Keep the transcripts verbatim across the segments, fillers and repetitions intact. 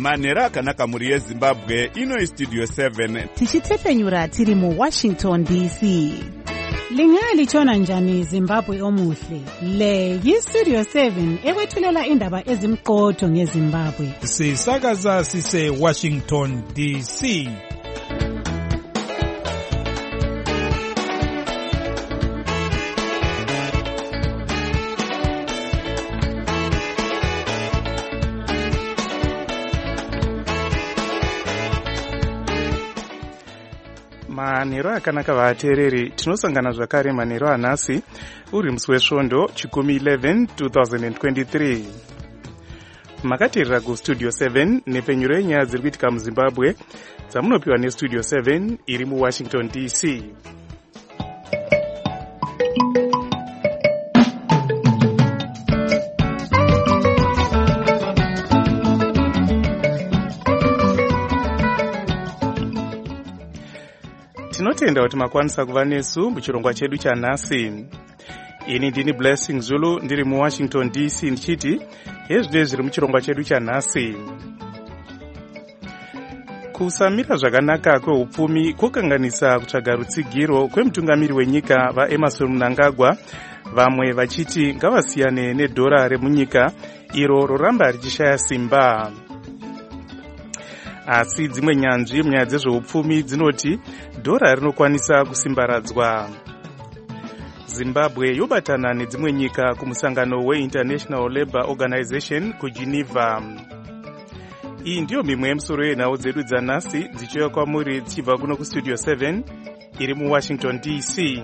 manhero akanaka muri yezimbabwe. Ino istudio seven tichitepenyura tiri mu Washington D C. Lingalitshona njani Zimbabwe omuhle? Le yistudio seven ekwethulela indaba ezimqotho ngeZimbabwe. Sisakaza sise Washington D C. Manhero akanaka vateereri, tinosangana zvakare manhero anhasi uri musi wesvondo chikumi eleven twenty twenty-three. Makateerera kustudio seven nepenyuro yenyaya dziri kuitika muZimbabwe dzamunopiwa nestudio seven iri muWashington D C. Tinotenda kuti makwanisa kuva nesu muchirongwa chedu chanhasi. Ini ndini Blessing Zulu ndiri muWashington D C ndichiti hezvino zviri muchirongwa chedu chanhasi. Kusamira zvakanaka kweupfumi kukanganisa kutsvaga rutsigiro kwemutungamiri wenyika vaEmmerson Mnangagwa, vamwe vachiti ngavasiyane nedhora remunyika iro roramba richishaya simba. Asi dzimwe nyanzvi munyaya dzezveupfumi dzinoti dhora rinokwanisa kusimbaradzwa. Zimbabwe yobatana nedzimwe nyika kumusangano weInternational Labour Organization kuGeneva. Iyi ndiyo mimwe yemusoro yenhau dzedu dzanhasi dzichiuya kwamuri dzichibva kuno kustudio seven iri muWashington D C.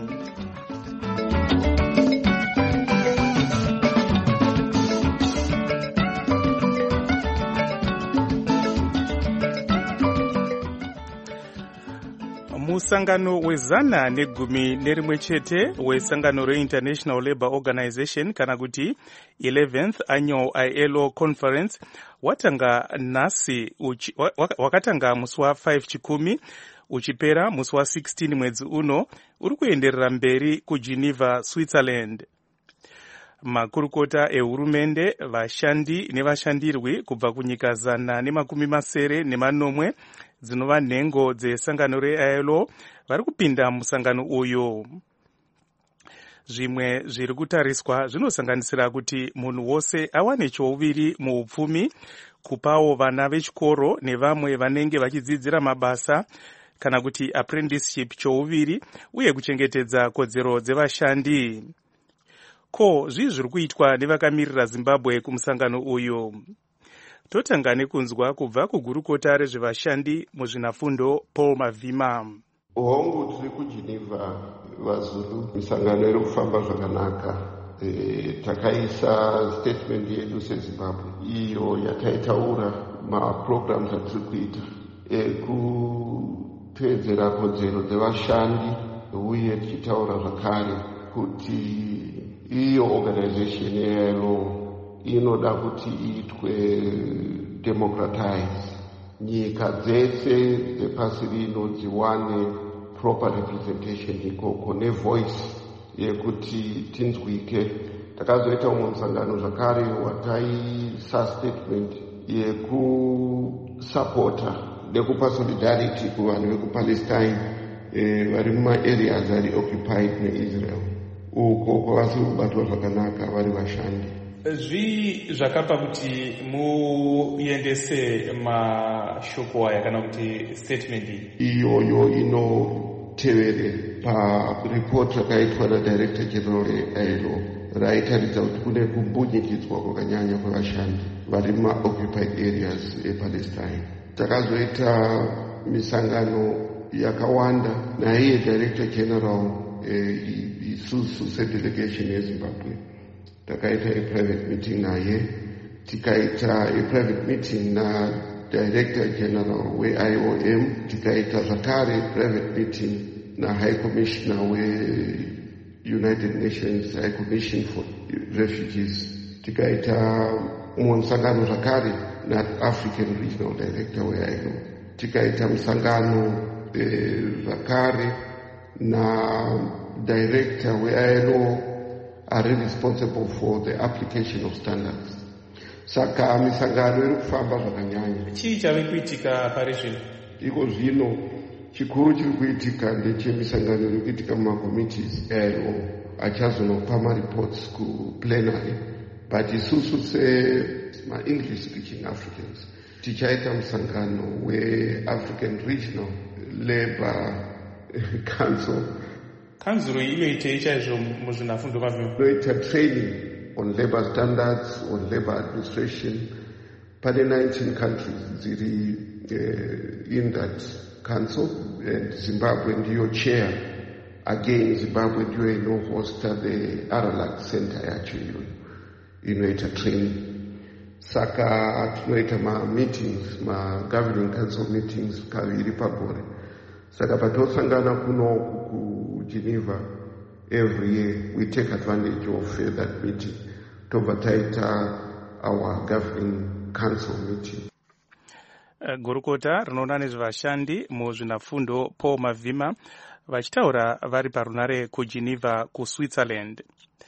Musangano wezana negumi nerimwe chete wesangano reInternational Labour Organization kana kuti eleventh Annual I L O Conference watanga nasi uchi, wakatanga musi wa five chikumi uchipera musi wa sixteen mwedzi uno uri kuenderera mberi kuGeneva, Switzerland. Makurukota ehurumende, vashandi nevashandirwi kubva kunyika zana nemakumi masere nemanomwe dzinova nhengo dzesangano reI L O vari kupinda musangano uyu. Zvimwe zviri kutariswa zvinosanganisira kuti munhu wose awane chouviri muupfumi, kupawo vana vechikoro nevamwe vanenge vachidzidzira mabasa kana kuti apprenticeship chouviri, uye kuchengetedza kodzero dzevashandi. Ko zvii zviri kuitwa nevakamirira Zimbabwe kumusangano uyu? Totanga nekunzwa kubva kugurukota rezvevashandi muzvinafundo Paul Mavhima. Hongu tiri kuGeneva vaZulu, misangano iri kufamba zvakanaka. E, takaisa statement yedu seZimbabwe iyo yataitaura maprograms atiri kuita ekupedzera kodzero dzevashandi, uye tichitaura zvakare kuti iyo organization yeI L O inoda kuti iitwe democratize, nyika dzese dzepasi rino dziwane proper representation ikoko nevoice yekuti tinzwike. Takazoita umwe musangano zvakare wataisa statement yekusapota nekupa solidarity kuvanhu vekupalestine eh, vari mumaareas ari occupied neIsrael, uko kwavasiri kubatwa zvakanaka vari vashandi. Zvii zvakapa kuti muendese mashoko aya kana kuti statement iyoyo inotevere pareport rakaitwa naDirector General reI L O raitaridza kuti kune kumbunyikidzwa kwakanyanya kwevashandi vari mumaoccupied areas ePalestine. Takazoita misangano yakawanda naiye Director General isusu sedelegation yeZimbabwe. Takaita a private meeting naye, tikaita a private meeting na Director General weI O M, tikaita zvakare private meeting na High Commissioner weUnited Nations High Commission for Refugees, tikaita umwe musangano zvakare na African Regional Director weI L O, tikaita musangano zvakare na Director weI L O are responsible for the application of standards. Saka misangano iri kufamba zvakanyanya. Chii chave kuitika pari zvino? Iko zvino chikuru chiri kuitika ndechemisangano iri kuitika mumakommittees ayo achazonopa mareports kuplenary. But isusu sema-English speaking Africans tichaita musangano we-African Regional Labour Council. Council inoitei chaizvo muzvinafundo mavyo? Inoita training on labor standards, on labor administration. Pane nineteen countries dziri uh, in that council, and Zimbabwe ndiyo chair. Again, Zimbabwe ndiyo inohosta the Aralat Center yacho iyoyo inoita training. Saka tunoita ma meetings, ma governing council meetings kaviri pagore. Saka patosangana kuno ku Geneva every year, we take advantage of uh, that meeting. Tobva taita our governing council meeting. Uh, gurukota rinoona nezvevashandi muzvinafundo Paul Mavhima vachitaura vari parunare kuGeneva kuSwitzerland.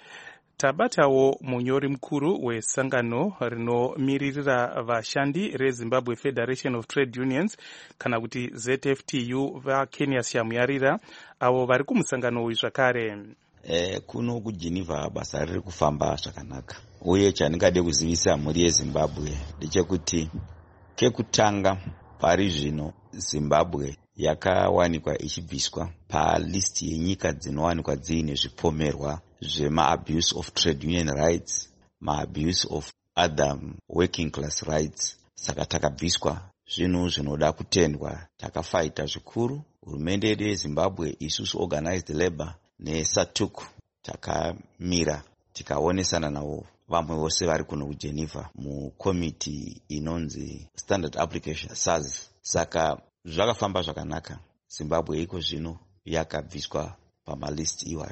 Tabatawo munyori mukuru wesangano rinomiririra vashandi reZimbabwe Federation of Trade Unions kana kuti Z F T U vaKenya Shamuyarira avo vari kumusangano uyu zvakare. Eh, kuno kuGeneva basa riri kufamba zvakanaka. Uye chandingade kuzivisa mhuri yeZimbabwe ndechekuti kekutanga pari zvino Zimbabwe yakawanikwa ichibviswa palist yenyika dzinowanikwa dziine zvipomerwa zvema-abuse of trade union rights, ma-abuse of other working class rights. Saka takabviswa zvinhu zvinoda kutendwa. Takafaita zvikuru. Hurumende yedu yeZimbabwe, isusu organized labor neSATUK takamira tikaonesana navo vamwe vose vari kuno kuGeneva mukomiti inonzi Standard Application S A Z. Saka zvakafamba zvakanaka. Zimbabwe iko zvino yakabviswa pamalist iwayo.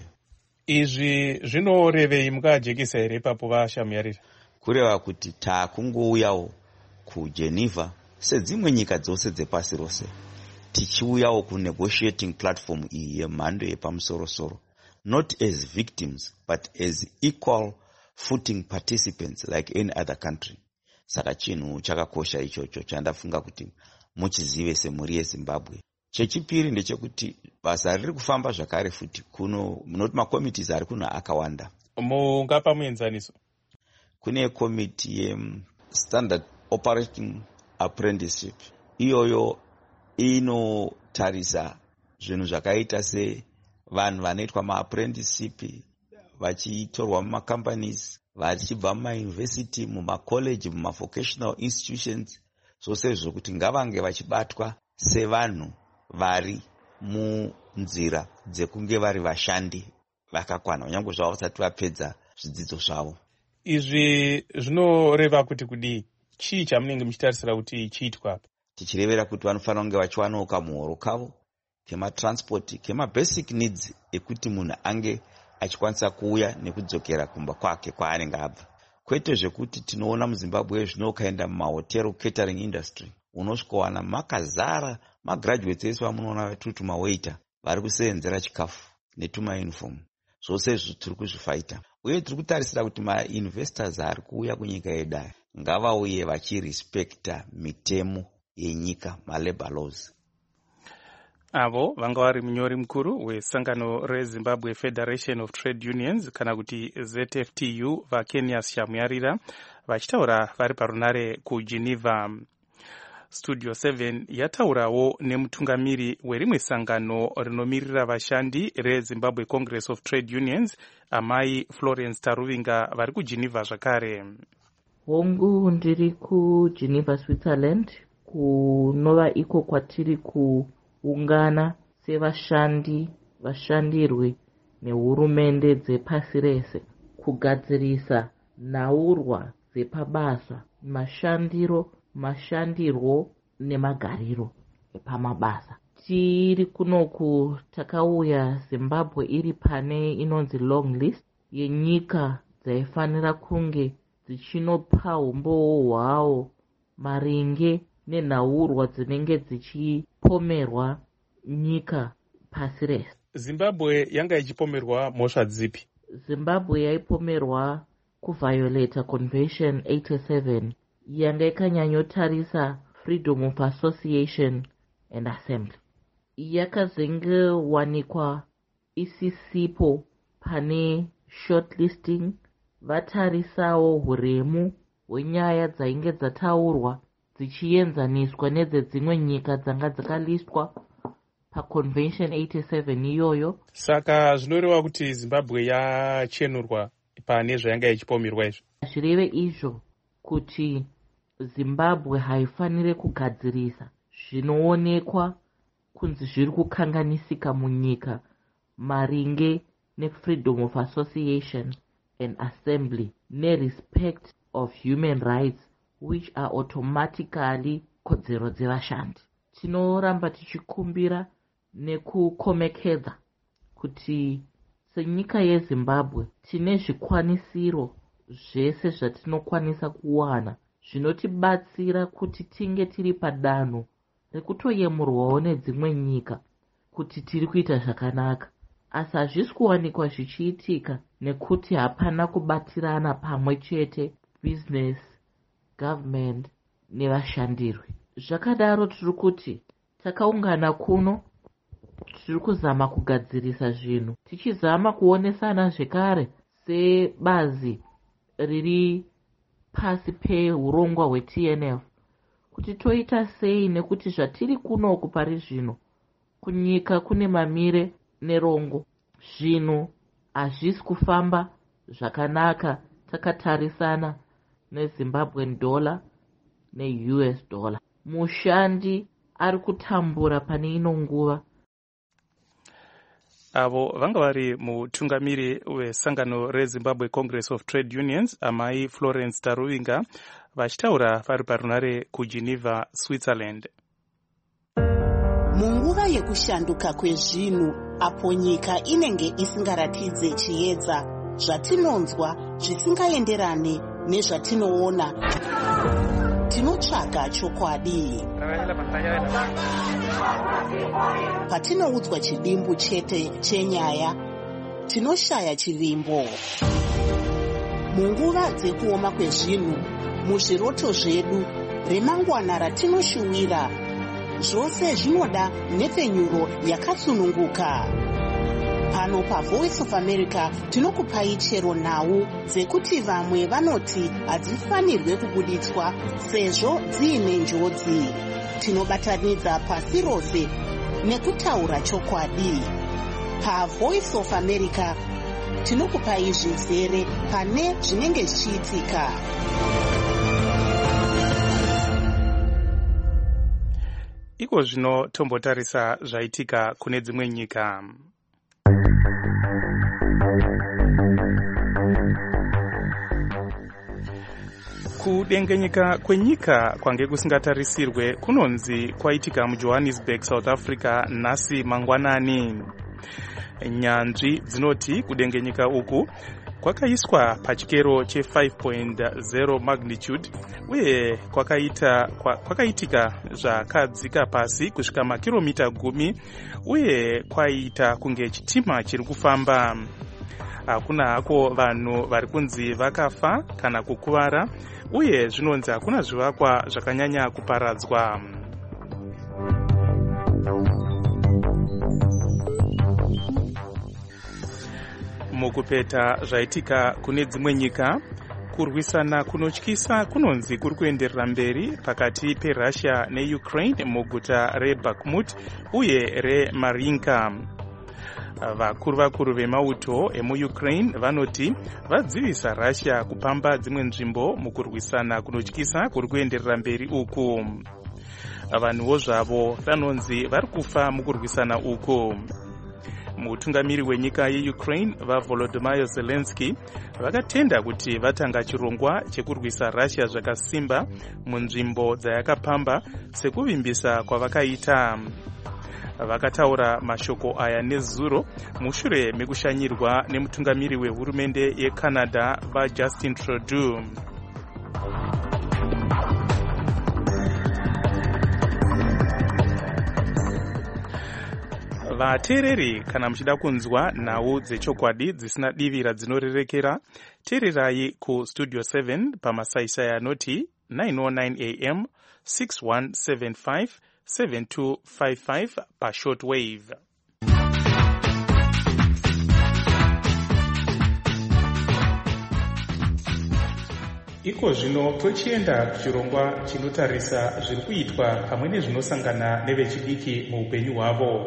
Izvi zvinorevei mukajekesa here ipapo vaShamuyarira? Kureva kuti takungouyawo kuGeneva sedzimwe nyika dzose dzepasi rose, tichiuyawo kunegotiating platform iyi yemhando yepamusoro-soro, not as victims but as equal footing participants like any other country. Saka chinhu chakakosha ichocho chandafunga kuti muchizive semhuri yeZimbabwe. Chechipiri ndechekuti basa riri kufamba zvakare futi kuno, munoti makomitees ari kuno akawanda. Mungapa muenzaniso? Kune komiti ye Standard Operating Apprenticeship. Iyoyo inotarisa zvinhu zvakaita se vanhu vanoitwa ma-apprenticeship vachitorwa muma-companies, vachibva muma-university, muma-college, muma-vocational institutions, zvose zvokuti ngavange vachibatwa sevanhu vari munzira dzekunge vari vashandi vakakwana kunyange zvavo vasati vapedza zvidzidzo zvavo. Izvi zvinoreva kuti kudii? Chii chamunenge muchitarisira kuti chiitwa apa? Tichirevera kuti vanofanira kunge vachiwanawo kamuhoro kavo kematransport, kemabasic needs ekuti munhu ange achikwanisa kuuya nekudzokera kumba kwake kwaanenge abva. Kwete zvekuti tinoona muZimbabwe zvino ukaenda mumahotero catering industry unosvikowana makazara magraduates ese vamunoona vatutu mawaiter vari kusenzera chikafu netuma-uniform. Zvose izvi tiri kuzvifaita. Uye tiri kutarisira kuti ma-investors ari kuuya kunyika yedu ngavauye vachirespekta mitemo yenyika, ma-labor laws. Avo vanga vari munyori mukuru wesangano reZimbabwe Federation of Trade Unions kana kuti Z F T U vaKenya Shamuyarira vachitaura vari parunare kuGeneva. Studio seven yataurawo nemutungamiri werimwe sangano rinomirira vashandi reZimbabwe Congress of Trade Unions, amai Florence Taruvinga vari kuGeneva zvakare. Hongu ndiri kuGeneva Switzerland, kunova iko kwatiri kuungana sevashandi vashandirwe nehurumende dzepasi rese kugadzirisa nhaurwa dzepabasa, mashandiro, mashandirwo nemagariro epamabasa. Tiri kunoku takauya Zimbabwe iri pane inonzi long list yenyika dzaifanira kunge dzichinopa umbowo hwawo maringe nenhaurwa dzinenge dzichipomerwa nyika pasi rese. Zimbabwe yanga ichipomerwa mhosva dzipi? Zimbabwe yaipomerwa kuviolata convention eighty-seven yanga ikanyanyotarisa freedom of association and assembly. Yakazengewanikwa isisipo pane shortlisting, vatarisawo huremu hwenyaya dzainge dzataurwa dzichienzaniswa nedzedzimwe nyika dzanga dzakalistwa paconvention eighty-seven iyoyo. Saka zvinoreva kuti Zimbabwe yachenurwa pane zvayanga ichipomerwa izvo. Zvireve izvo kuti Zimbabwe haifanire kugadzirisa zvinoonekwa kunzi zviri kukanganisika munyika maringe nefreedom of association and assembly nerespect of human rights which are automatically kodzero dzevashandi. Tinoramba tichikumbira nekukomekedza kuti senyika yeZimbabwe tine zvikwanisiro zvese zvatinokwanisa kuwana zvinotibatsira kuti tinge tiri padanho rekutoyemurwawo nedzimwe nyika kuti tiri kuita zvakanaka. Asi hazvisi kuwanikwa zvichiitika nekuti hapana kubatirana pamwe chete business, government nevashandirwi. Zvakadaro tiri kuti takaungana kuno tiri kuzama kugadzirisa zvinhu tichizama kuonesana zvekare sebazi riri pasi peurongwa hwe-T N F kuti toita sei nekuti zvatiri kunoku pari zvino kunyika kune mamire nerongo. Zvinhu hazvisi kufamba zvakanaka takatarisana neZimbabwean dollar ne-U S dollar. Mushandi ari kutambura pane ino nguva. Avo vanga vari mutungamiri wesangano reZimbabwe Congress of Trade Unions, amai Florence Taruvinga, vachitaura vari parunare kuGeneva, Switzerland. Munguva yekushanduka kwezvinhu apo nyika inenge isingaratidze chiedza zvatinonzwa zvisingaenderane nezvatinoona, tinotsvaga chokwadi. Patinoudzwa chidimbu chete chenyaya, tinoshaya chivimbo. Munguva dzekuoma kwezvinhu, muzviroto zvedu, remangwana ratinoshuwira, zvose zvinoda nhepfenyuro yakasununguka. Pano paVoice of America tinokupai chero nhau dzekuti vamwe vanoti hadzifanirwe kubuditswa sezvo dziine njodzi. Tinobatanidza pasi rose nekutaura chokwadi. PaVoice of America tinokupai zvizere pane zvinenge zvichiitika. Iko zvino tombotarisa zvaitika kune dzimwe nyika. Kudengenyeka kwenyika kwange kusingatarisirwe kunonzi kwaitika muJohannesburg, South Africa nhasi mangwanani. Nyanzvi dzinoti kudengenyeka uku kwakaiswa pachikero che five point zero magnitude uye kwakaita kwakaitika zvakadzika pasi kusvika makilomita gumi uye kwaita kunge chitima chiri kufamba. Hakuna hako vanhu vari kunzi vakafa kana kukuvara uye zvinonzi hakuna zvivakwa zvakanyanya kuparadzwa. Mukupeta zvaitika kune dzimwe nyika, kurwisana kunotyisa kunonzi kuri kuenderera mberi pakati peRussia neUkraine muguta reBakhmut uye reMarinka. Vakuru vakuru vemauto emuUkraine vanoti vadzivisa Russia kupamba dzimwe nzvimbo mukurwisana kunotyisa kuri kuenderera mberi uku. Vanhuwo zvavo vanonzi vari kufa mukurwisana uku. Mutungamiri wenyika yeUkraine vaVolodymyr Zelensky vakatenda kuti vatanga chirongwa chekurwisa Russia zvakasimba munzvimbo dzayakapamba sekuvimbisa kwavakaita. Vakataura mashoko aya nezuro mushure mekushanyirwa nemutungamiri wehurumende yeCanada vaJustin Trudeau. vateereri kana muchida kunzwa nhau dzechokwadi dzisina divira dzinorerekera, teererai kustudio seven pamasaisai anoti nine oh nine a m six one seven five seven two five five pashortwave. Iko zvino tochienda kuchirongwa chinotarisa zviri kuitwa pamwe nezvinosangana nevechidiki muupenyu hwavo.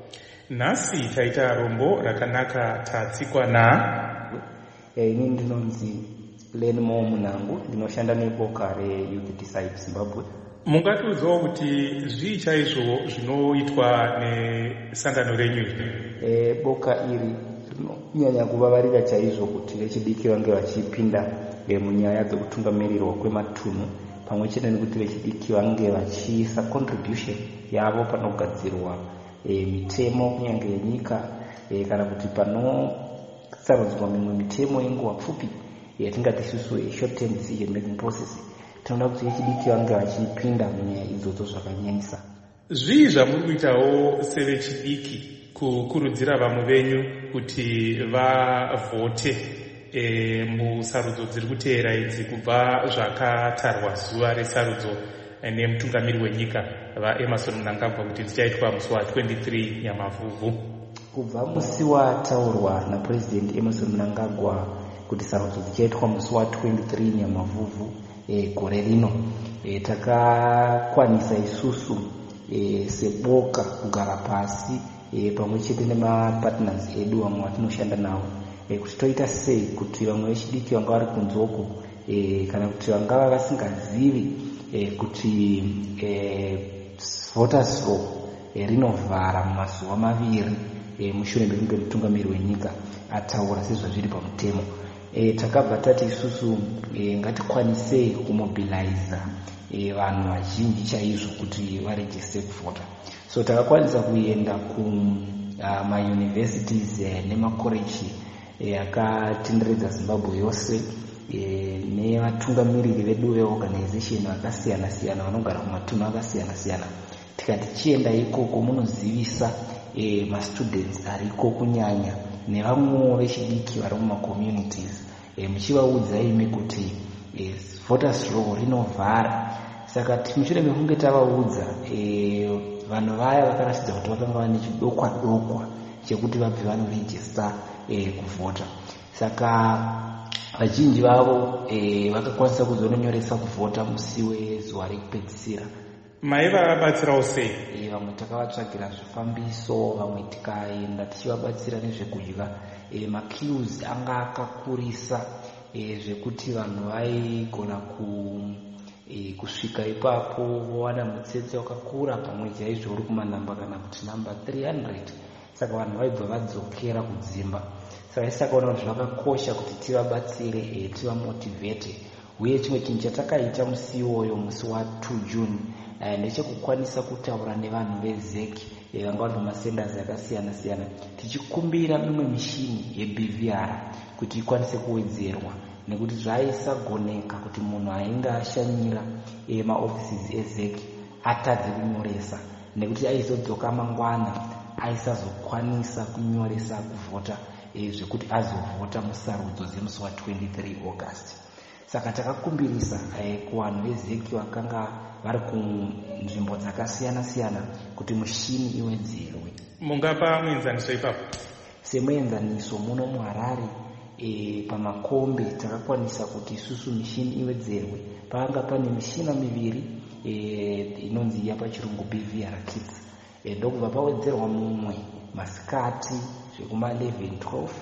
Nhasi taita rombo rakanaka tatsikwa na ini ndinonzi Lenmo Munangu, ndinoshanda neboka reYouth Decide Zimbabwe. Mungatiudzawo kuti zvii chaizvo zvinoitwa nesangano renyu? E, boka iri rinonyanya kuvavarira chaizvo kuti vechidiki vange vachipinda e, munyaya dzekutungamirirwa kwematunhu, pamwe chete nekuti vechidiki vange vachiisa contribution yavo panogadzirwa e, mitemo kunyange yenyika e, kana kuti panosarudzwa mimwe mitemo yenguva pfupi yatingati isusu short term decision making process. Tinoda kuti vechidiki vange vachipinda munyaya idzodzo zvakanyanyisa. Zvii zvamuri kuitawo sevechidiki kukurudzira vamwe venyu kuti vavhote e, musarudzo dziri kuteera idzi kubva zvakatarwa zuva resarudzo nemutungamiri wenyika vaEmmerson Mnangagwa kuti dzichaitwa musi wa twenty-three Nyamavhuvhu? Kubva musi wataurwa naPresident Emmerson Mnangagwa kuti sarudzo dzichaitwa musi wa twenty-three Nyamavhuvhu e, gore rino e, takakwanisa isusu e, seboka kugara pasi e, pamwe chete nemapartners edu vamwe vatinoshanda navo e, kuti toita sei kuti vamwe vechidiki vanga vari kunzoko e, kana kuti vangava vasingazivi e, kuti e, voters law e, rinovhara mumazuva maviri e, mushure mekunge mutungamiri wenyika ataura sezvazviri pamutemo. E, takabva tati isusu e, ngatikwanisei kumobiliza e, vanhu vazhinji chaizvo kuti varejiste kuvhota. So takakwanisa kuenda kumauniversities uh, e, nemakoreji akatenderedza e, Zimbabwe yose e, nevatungamiriri vedu veorganization vakasiyana siyana vanogara kumatunhu akasiyana siyana. Tikati chienda ikoko munozivisa e, mastudents ariko kunyanya nevamwewo vechidiki vari mumacommunities e, muchivaudza imi kuti e, voters law rinovhara. Saka mushure mekunge tavaudza e, vanhu vaya vakaratidza kuti vakanga vane chidokwa dokwa chekuti vabve vanorejista e, kuvhota. Saka vazhinji vavo e, vakakwanisa kuzononyoresa kuvhota musi wezuva rekupedzisira. Maivabatsirawo sei? E, vamwe takavatsvagira zvifambiso, vamwe tikaenda tichivabatsira nezvekudya. E, maqueues anga akakurisa e, zvekuti vanhu vaigona ku e, kusvika ipapo vowana mutsetse wakakura pamwe chaizvo uri kumanhamba kana kuti namba three hundred. Saka vanhu vaibva vadzokera kudzimba. Saka isi takaona kuti zvakakosha kuti tivabatsire e, tivamotivhete. Uye chimwe chinhu chatakaita musi iwoyo musi wa two June e, ndechekukwanisa kutaura nevanhu vezeki e, vanga vari mumasenders akasiyana siyana tichikumbira mimwe mishini yeB V R kuti ikwanise kuwedzerwa, nekuti zvaisagoneka kuti munhu ainge ashanyira e, maoffices ezeki atadze kunyoresa, nekuti aizodzoka mangwana aisazokwanisa kunyoresa kuvhota e, zvekuti azovhota musarudzo dzemusi wa twenty-three August. Saka takakumbirisa e, kuvanhu vezeki vakanga vari kunzvimbo dzakasiyana siyana kuti mushini iwedzerwe. Mungapa muenzaniso ipapo? Semuenzaniso muno muHarare e, pamakombe takakwanisa kuti isusu mishini iwedzerwe. Panga pane mishina miviri e, inonzi yapachirungu B V R kits e, ndokubva pawedzerwa mumwe masikati zvekuma eleven twelve.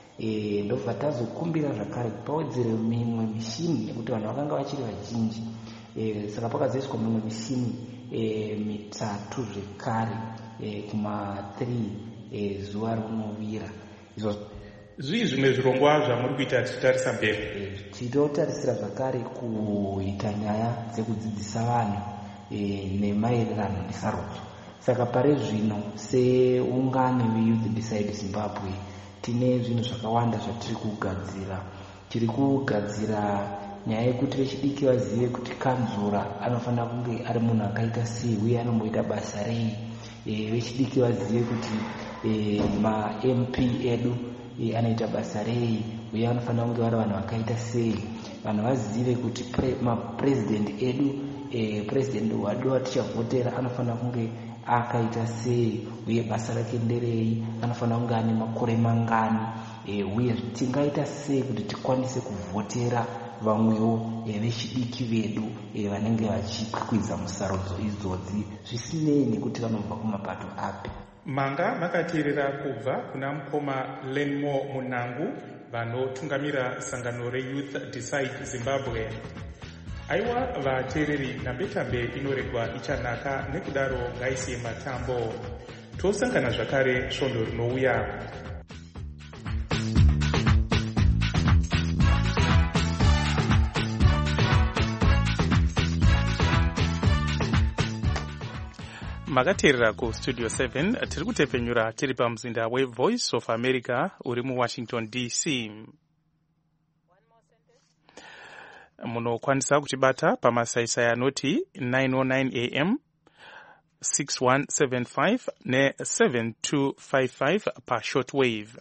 E, ndobva tazokumbira zvakare pawedzere mimwe mishini nekuti vanhu vakanga vachiri vazhinji. E, saka pakazoiswa mimwe mishini e, mitatu zvekare e, kuma three e, zuva rinovira. Izvo zvii zvimwe zvirongwa zvamuri kuita tichitarisa mberi? E, tinotarisira zvakare kuita nyaya dzekudzidzisa vanhu e, nemaererano nesarudzo. Saka pari zvino seungano veYouth Decide Zimbabwe tine zvinhu zvakawanda zvatiri kugadzira. Tiri kugadzira nyaya yekuti vechidiki vazive kuti kanzura anofanira kunge ari munhu akaita sei uye anomboita basa rei e, vechidiki vazive kuti e, ma-M P edu e, anoita basa rei uye vanofanira kunge vari vanhu vakaita sei. Vanhu vazive kuti pre, mapresident edu e, president wadu watichavhotera anofanira kunge akaita sei uye basa rake nderei, anofanira kunge ane makore mangani e, uye tingaita sei kuti tikwanise kuvhotera vamwewo e, vechidiki vedu e, vanenge vachikwikwidza musarudzo idzodzi zvisinei nekuti vanobva kumapato api. Manga makateerera kubva kuna mukoma Lenmo Munangu vanotungamira sangano reYouth Decide Zimbabwe. Aiwa vateereri, nhambe-tambe inoregwa ichanaka, nekudaro ngaisiye matambo. Tosangana zvakare svondo rinouya. Makateerera ku Studio seven, tiri kutepenyura tiri pamuzinda weVoice of America uri muWashington D C. Munokwanisa kutibata pamasaisai anoti nine oh nine A M, six one seven five ne seven two five five pa shortwave.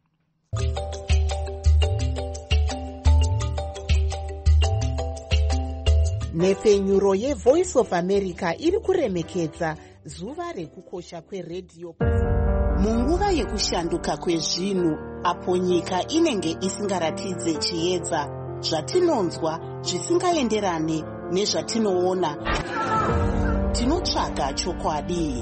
Nhefenyuro yeVoice of America iri kuremekedza zuva rekukosha kweredhiyo munguva yekushanduka kwezvinhu, apo nyika inenge isingaratidze chiedza zvatinonzwa zvisingaenderane nezvatinoona. Tinotsvaga chokwadi.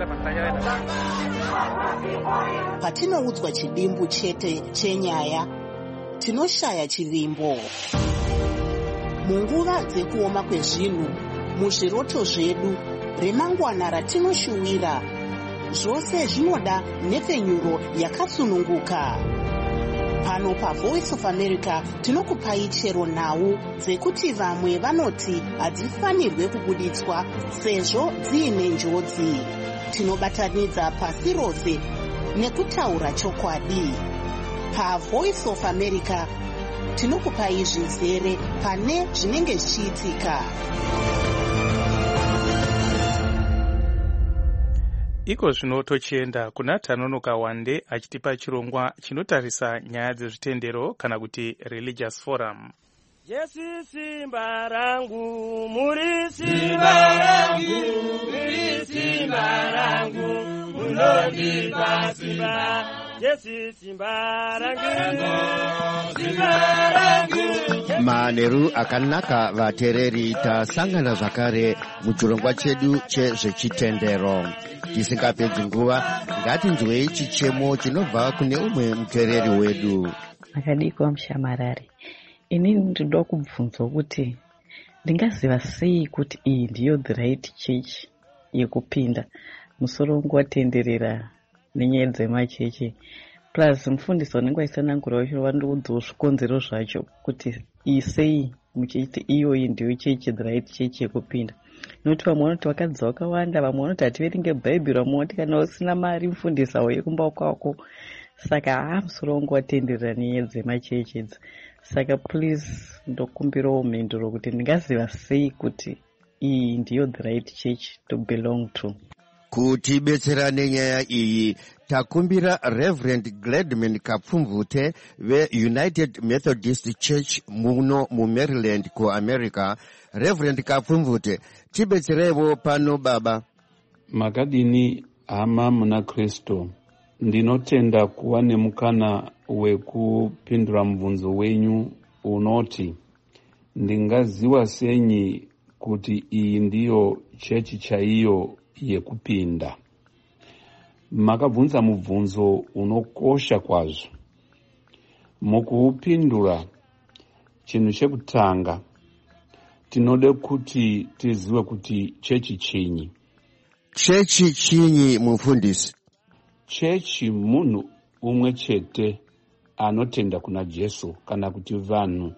Patinoudzwa chidimbu chete chenyaya, tinoshaya chivimbo. Munguva dzekuoma kwezvinhu, muzviroto zvedu, remangwana ratinoshuwira, zvose zvinoda nhefenyuro yakatsununguka. Pano paVoice of America tinokupai chero nhau dzekuti vamwe vanoti hadzifanirwe kubuditswa sezvo dziine njodzi. Tinobatanidza pasi rose nekutaura chokwadi. PaVoice of America tinokupai zvizere pane zvinenge zvichiitika. Iko zvino tochienda kuna Tanonoka Wande achitipa chirongwa chinotarisa nyaya dzezvitendero kana kuti Religious Forum. Jesu simba rangu, muri simba rangu, muri simba rangu, munondipa simba. Jesu simba rangu, simba rangu. Maneru akanaka vateereri, tasangana zvakare muchirongwa chedu chezvechitendero. Tisingapedzi nguva, ngatinzwei chichemo chinobva kune umwe muteereri wedu. Akadikwa Mushamarari, inini ndinoda kubvunza kuti ndingaziva sei kuti iyi ndiyo the right church yekupinda musoro wangu watenderera nenyaya dzemachechi. Plus mufundisi wanenge aisanangura wacho vandiudzawo zvikonzero zvacho kuti iyi sei muchiti iyoyi ndiyo chechi the right church yekupinda. Nokuti vamwe vanoti vakadzi vakawanda, vamwe vanoti hativerenge bhaibheri, vamwe vanoti kana usina mari mufundisa uye kumba kwako. Saka haa musoro wangu watenderera nenyaya dzemachechi idzi. Saka please ndokumbirawo mhinduro kuti ndingaziva sei kuti iyi ndiyo the right church to belong to. Kuti betserane nyaya iyi takumbira Reverend Gladman Kapfumvute ve United Methodist Church muno mu Maryland ku America. Reverend Kapfumvute, tibetserevo pano baba. Makadini hama muna Kristo, ndinotenda kuva nemukana wekupindura mubvunzo wenyu unoti ndingaziva senyi kuti iyi ndiyo chechi chaiyo yekupinda. Makabvunza mubvunzo unokosha kwazvo. Mukuupindura, chinhu chekutanga tinode kuti tizive kuti chechi chinyi. Chechi chinyi mufundisi? Chechi munhu umwe chete anotenda kuna Jesu, kana kuti vanhu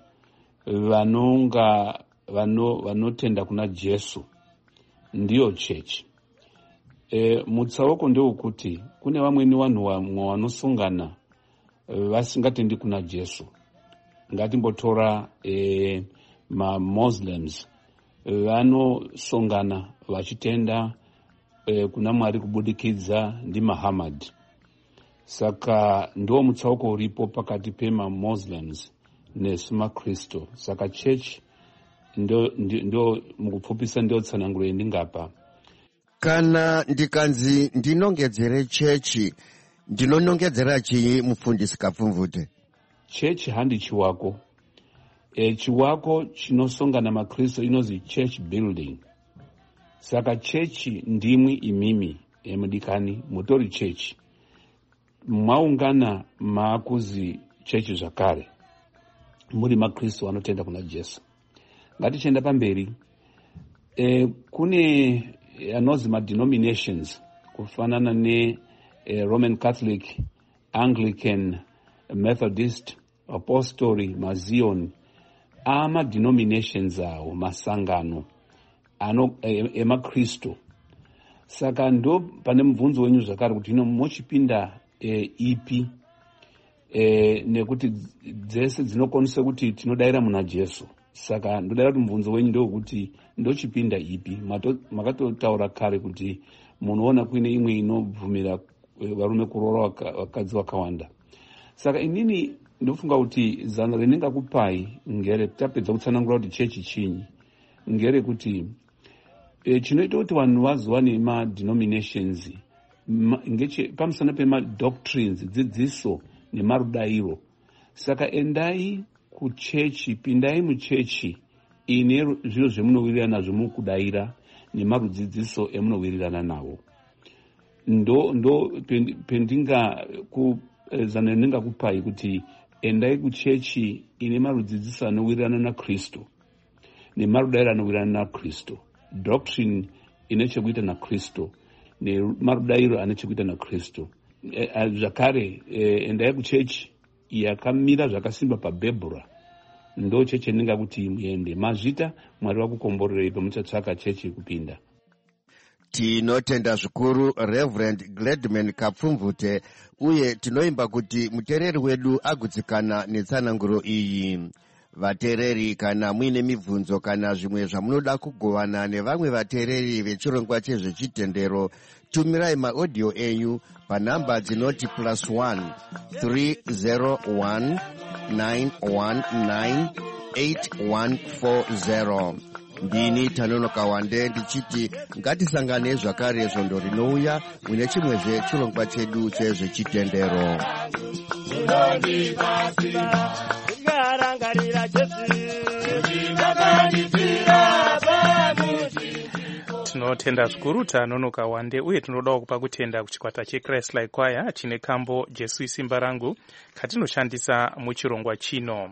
vanonga vano vanotenda kuna Jesu ndiyo chechi. E, mutsauko ndewekuti kune vamweni vanhu vamwe vanosungana vasingatendi kuna Jesu. Ngatimbotora e, ma Muslims vanosungana vachitenda eh, kuna Mwari kubudikidza ndi Muhammad. Saka ndo mutsauko uripo pakati pema Muslims nesima Kristo. Saka church ndo, ndo, ndo mukupfupisa ndo tsanangulo yendingapa. Kana ndikanzi ndinongedzere chechi, ndinonongedzera chii mufundisi Kapfumvute? Chechi handi chiwako. E, chiwako chinosongana maKristo inozi church building. Saka chechi ndimwi imimi emudikani mutori chechi. Mwaungana maakuzi chechi zvakare. Muri maKristo anotenda kuna Jesu. Ngatichenda pamberi. E, kune anozi ma-denominations kufanana ne eh, Roman Catholic, Anglican, Methodist, Apostolic, Mazion. Ama denominations awo masangano ano ema Kristo. Saka ndo pane mvunzo wenyu zvakare kuti ino mochipinda e, ipi e, nekuti dzese dzinokwanisa kuti tinodaira muna Jesu. Saka ndodaira kuti mvunzo wenyu ndo kuti ndochipinda ipi. Makatotaura kare kuti munoona kuine imwe inobvumira varume kuroora vakadzi vakawanda. Saka inini ndofunga kuti zano rendingakupai ngere tapedza kutsanangura kuti chechi chinyi ngere kuti e, chinoita kuti vanhu vazowane ma-denominations ma, ngeche pamusana pema-doctrines dzidziso nemarudairo. Saka endai kuchechi, pindai muchechi ine zviro zvemunowirirana nazvo mukudaira nemarudzidziso emunowirirana nawo. Ndo ndo pendinga ku zano rendingakupai kuti endai kuchechi ine marudzidziso anowirirana naKristu nemarudairo anowirirana naKristu, doctrine ine chekuita naKristu nemarudairo ane chekuita naKristu. E, zvakare e, endai kuchechi yakamira zvakasimba pabhebhura. Ndo chechi ndingakuti muende. Mazvita Mwari wakukomborerei pamuchatsvaka chechi kupinda. Tinotenda zvikuru Reverend Gladman Kapfumvute, uye tinoimba kuti mutereri wedu agutsikana netsananguro iyi. Vatereri, kana muine mibvunzo kana zvimwe zvamunoda kugovana nevamwe vatereri vechirongwa chezvechitendero, tumirai maaudio enyu panhamba dzinoti plus one three zero one nine one nine eight one four zero. Ndini Tanonoka Wande ndichiti ngatisangane zvakare zvondo rinouya mune chimwezve chirongwa chedu chezvechitendero. Tinotenda zvikuru Tanonoka Wande, uye tinodawo kupa kutenda kuchikwata cheChrist Like Choir chine kambo Jesu isimba rangu katinoshandisa muchirongwa chino.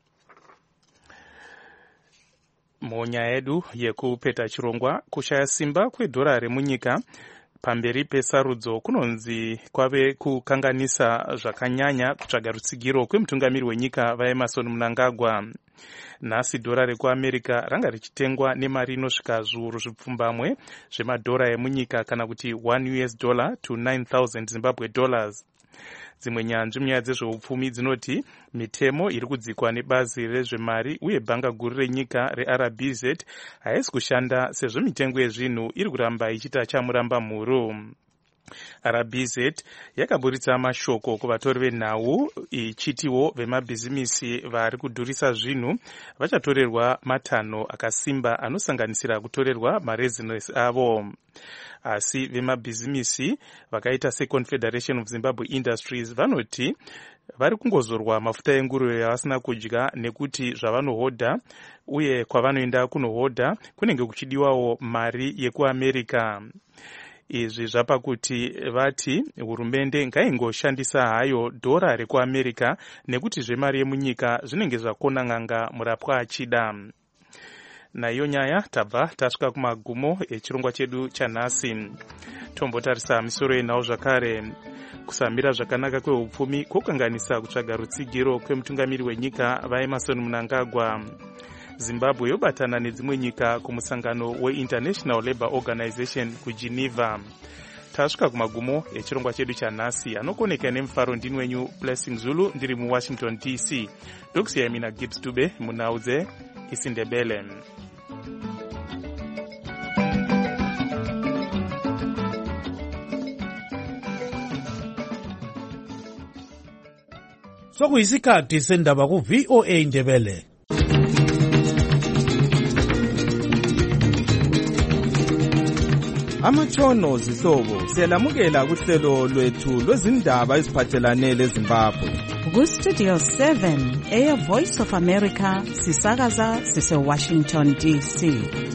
Munyaya yedu yekupeta chirongwa, kushaya simba kwedhorari munyika pamberi pesarudzo kunonzi kwave kukanganisa zvakanyanya kutsvaga rutsigiro kwemutungamiri wenyika vaEmerson Mnangagwa. Nhasi dhora rekuAmerica ranga richitengwa nemari inosvika zviuru zvipfumbamwe zvemadhora emunyika, kana kuti one U S dollar to nine thousand Zimbabwe dollars. Dzimwe nyanzvi munyaya dzezveupfumi dzinoti mitemo iri kudzikwa nebazi rezvemari uye bhanga guru renyika reR B Z haisi kushanda sezvo mitengo yezvinhu iri kuramba ichita chamuramba mhuru. R B Z yakaburitsa mashoko kuvatori venhau ichitiwo vemabhizimisi vari kudhurisa zvinhu vachatorerwa matanho akasimba anosanganisira kutorerwa marezinesi avo. Asi vemabhizimisi vakaita seConfederation of Zimbabwe Industries vanoti vari kungozorwa mafuta enguruve yavasina kudya nekuti zvavanohodha uye kwavanoenda kunohodha kunenge kuchidiwawo mari yekuAmerica. Izvi zvapa kuti vati hurumende ngaingoshandisa hayo dhora rekuAmerica nekuti zvemari yemunyika zvinenge zvakona ng'anga murapwa achida. Naiyo nyaya tabva tasvika kumagumo echirongwa chedu chanhasi. Tombotarisa misoro yenhau zvakare. Kusamira zvakanaka kweupfumi kwokanganisa kutsvaga rutsigiro kwemutungamiri wenyika vaEmerson Mnangagwa. Zimbabwe yobatana nedzimwe nyika kumusangano weInternational Labour Organization kuGeneva. Tasvika kumagumo echirongwa chedu chanhasi. Anokoneka nemufaro ndini wenyu Blessing Zulu ndiri muWashington D C. Ndokusiyai mina Gibbs Dube munhau dzeIsiNdebele. sokuyisikhathi sendaba ku-V O A Ndebele. Amatshono zihlobo siyalamukela kuhlelo lwethu lwezindaba eziphathelane leZimbabwe. Ku-Studio seven, Air Voice of America, sisakaza sise-Washington D C.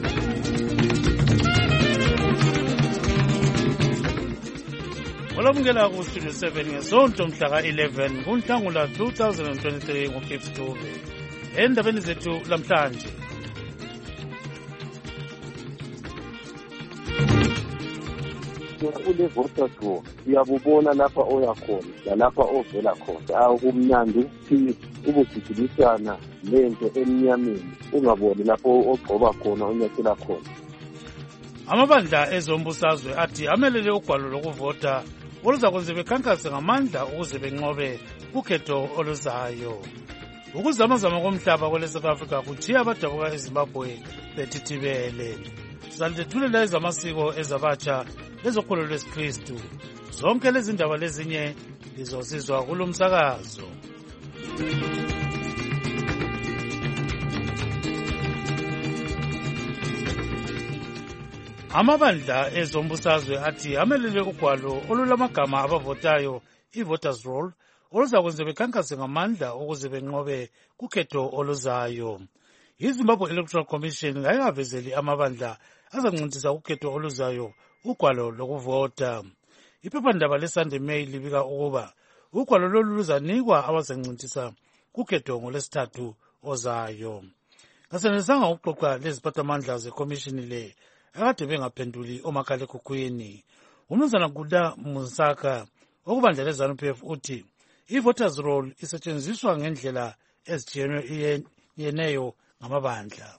Olamukela ku-Studio seven ngesonto mhla ka-eleven kuNhlangula two thousand twenty-three ngo-Gift Dube. Endabeni zethu lamhlanje. Ule voter draw uyabubona lapha oya khona lalapha ovela khona akumnandi ukuthi ubugijilisana lento emnyameni ungaboni lapho ogcoba khona onyathela khona. Amabandla ezombusazwe athi amelele ugwalo lokuvota oluzakwenza bekhankase ngamandla ukuze benqobe ukhetho oluzayo. Ukuzamazama komhlaba kwele South Africa kuchiya abadabuka eZimbabwe bethithibele. Sizalithulela ezamasiko ezabatsha lezokholo lwesikristu. Zonke lezi ndaba lezinye lizosizwa kulo msakazo. Amabandla ezombusazwe athi amelele ugwalo olulamagama abavotayo i-voters roll oluzakwenza bekhankase ngamandla ukuze benqobe kukhetho oluzayo. iZimbabwe Electoral Commission ngayavezeli amabandla azancintiswa ukhetho oluzayo ugwalo lokuvota. Iphephandaba leSunday Mail libika ukuba ugwalo lolu luzanikwa abazancintisa kukhetho ngolwesithathu ozayo. Ngasenelisanga ukuxoxa leziphathamandla zekomishini le akade bengaphenduli omakhalekhukhwini. Umnumzana Guda Musaka okubandla leZANU P F uthi i-voters roll isetshenziswa ngendlela ezijeneyo ngamabandla.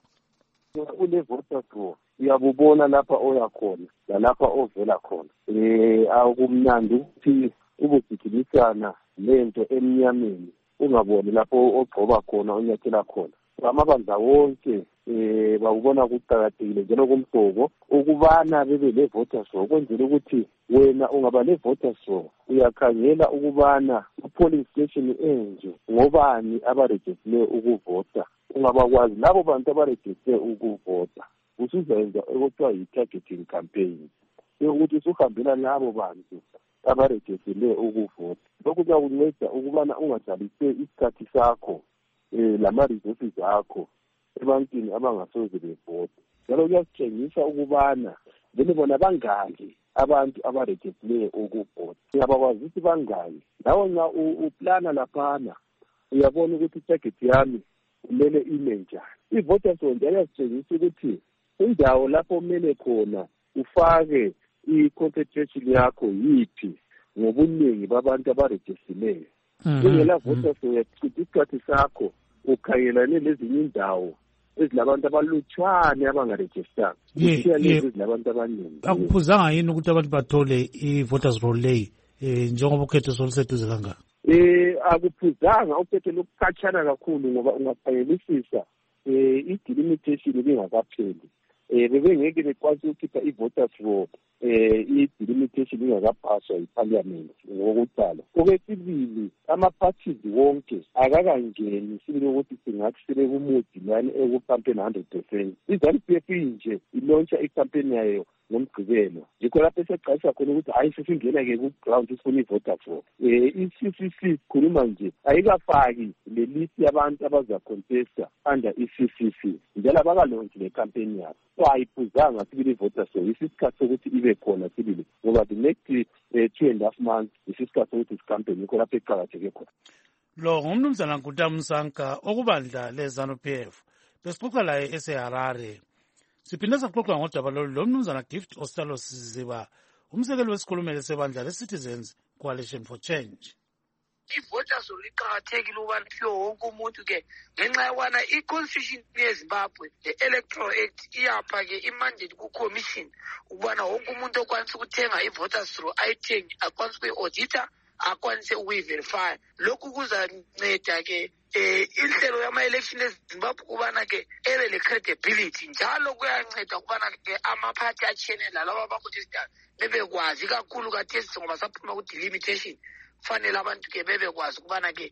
Ule voters roll uyabubona lapha oya khona lalapha ovela khona. Eh akumnandi ukuthi ubugijilisana lento emnyameni ungaboni lapho ogcoba khona onyathela khona. Amabandla wonke eh bakubona kuqhakathekile njalo kumhlobo ukubana bebe le voters roll kwenzela ukuthi wena ungaba le voters roll uyakhangela ukubana polling station enje ngobani abaregister ukuvota. Ungabakwazi labo bantu abaregister ukuvota usuzenza okuthiwa yi-targeting campaign yokuthi usuhambela labo bantu abaregister ukuvota. Lokhu kuyakunceda ukubana ungadlalise isikhathi sakho eh lama-resources akho ebantwini abangasoze bevota. Njalo kuyasitshengisa ukubana vele bona bangaki abantu abaregister ukuvota. Uyabakwazi ukuthi bangaki lawo nxa uplana laphana uyabona ukuthi target yami kumele ime njani. I-voters roll njalo yasitshengisa ukuthi indawo lapho kumele khona ufake i-concentration yakho yiphi ngobuningi babantu abaregistileyo. Ingela voters roll uyachitha isikhathi sakho ukhangelane lezinye indawo ezilabantu abalutshwane abangarejistanga. Kuthiya lezi ezilabantu abaningi. Akuphuzanga yini ukuthi abantu bathole i-voters roll leyi njengoba ukhetho soluseduze kangaka? Eh akuphuzanga ukhetho lokukhatshana kakhulu ngoba ungakhangelisisa eh i-delimitation ibingakapheli. Eh bebengeke bekwazi ukukhipha i-voters roll eh i-delimitation ingakaphaswa yi-parliament ngokuqala. Okwesibili ama-parties wonke akakangeni sibili ukuthi singathi sibe kumudi lani ekucampaign one hundred percent. iZANU P F nje ilontsha icampaign yayo ngomgqibelo. Yikho lapho esexhasa khona ukuthi hayi sesingena-ke ku-ground sifuna i-voters roll. Eh i-C C C khuluma nje ayikafaki le list yabantu abazacontesta under i-C C C njalo abakalontshe le campaign yabo. So ayiphuzanga sibili i-voters roll isikhathi sokuthi ibe khona sibili ngoba the next uh, two and a half months isikhathi sokuthi isicampaign yikho lapho eqakatheke khona. Lo ngumnumzana Guda Musaka okubandla leZANU P F. Besixoxa laye eseHarare. Siphinde saxoxa ngodaba lolu lo mnumzana Gift Ostalo Siziba umsekeli wesikhulumeli sebandla le-Citizens Coalition for Change. I-voters roll iqakathekile ukubana kuwo wonke umuntu ke ngenxa yokubana i-constitution yeZimbabwe le-electoral act iyapha-ke imandate ku-commission ukubana wonke umuntu okwanisa ukuthenga i-voters roll ayithenge akwanisa ukuyi-audita akwanise ukuyi-verify. Lokhu kuzanceda-ke um inhlelo yama-election eZimbabwe ukubana-ke ebe le-credibility njalo kuyanceda ukubana-ke amaphathi atshiyene lalabo abakhotestayo bebekwazi kakhulu kathesi ngoba saphuma ku-delimitation. Fanele abantu ke bebekwazi ukubana ke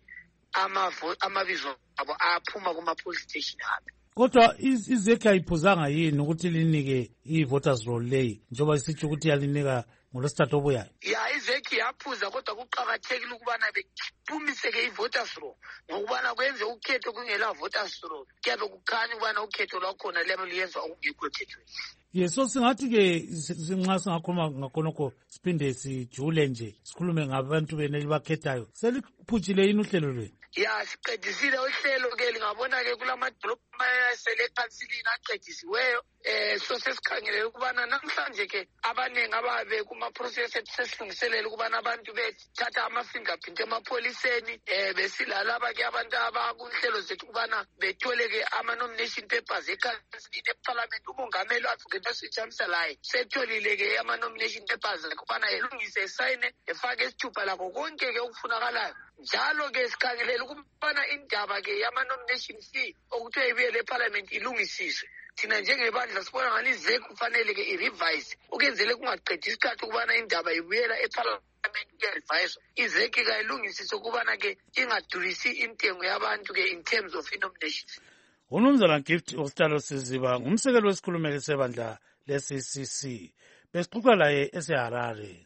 amabizo abo aphuma kuma-police station abe. Kodwa izeki ayiphuzanga yini ukuthi linike i-voters roll leyi njengoba isitsho ukuthi yalinika ngolwesithathu obuyayo? Ya izeki yaphuza kodwa kuqakathekile ukubana bephumise-ke i-voters roll ngokubana kwenze ukhetho kungela voters roll kuyabe kukhanya ukubana ukhetho lwakhona liyabe luyenzwa okungekho thethweni. Ye, so singathi-ke nxa singakhuluma ngakhonokho siphinde sijule nje sikhulume ngabantu bene elibakhethayo seliphutshile yini uhlelo lwenu? Ya siqedisile uhlelo-ke lingabona-ke kulamadolobho amayesele ekhansilini aqedisiweyo. Eh so sesikhangelele ukubana namhlanje-ke abaningi ababe kuma-process ethu sesilungiselela ukubana abantu bethatha ama-fingerprint emapoliseni um besilalaba-ke abantu abakunhlelo zethu ukubana bethole-ke ama-nomination papers ekhansilini ephalamenti. Umongameli wathu ngentasitshamisa laye setholile-ke ama-nomination papers ukubana elungise esayine efake isithupha lakho konke-ke okufunakalayo. Njalo-ke sikhangelela ukubana indaba-ke yama-nomination fee okuthiwa ibuyele ephalamenti ilungisiswe. Thina njengebandla sibona ngani izeki kufanele-ke i-revise ukenzele kungaqedi isikhathi ukubana indaba ibuyela ephalamenti kuya-reviswa. Izeki kayilungisiswe ukubana-ke ingadurisi intengo yabantu-ke in terms of i-nominations. UMnumzana Gift Ostalo Siziba ngumsekeli wesikhulumeli sebandla le-C C C. Besixoxa laye eseHarare.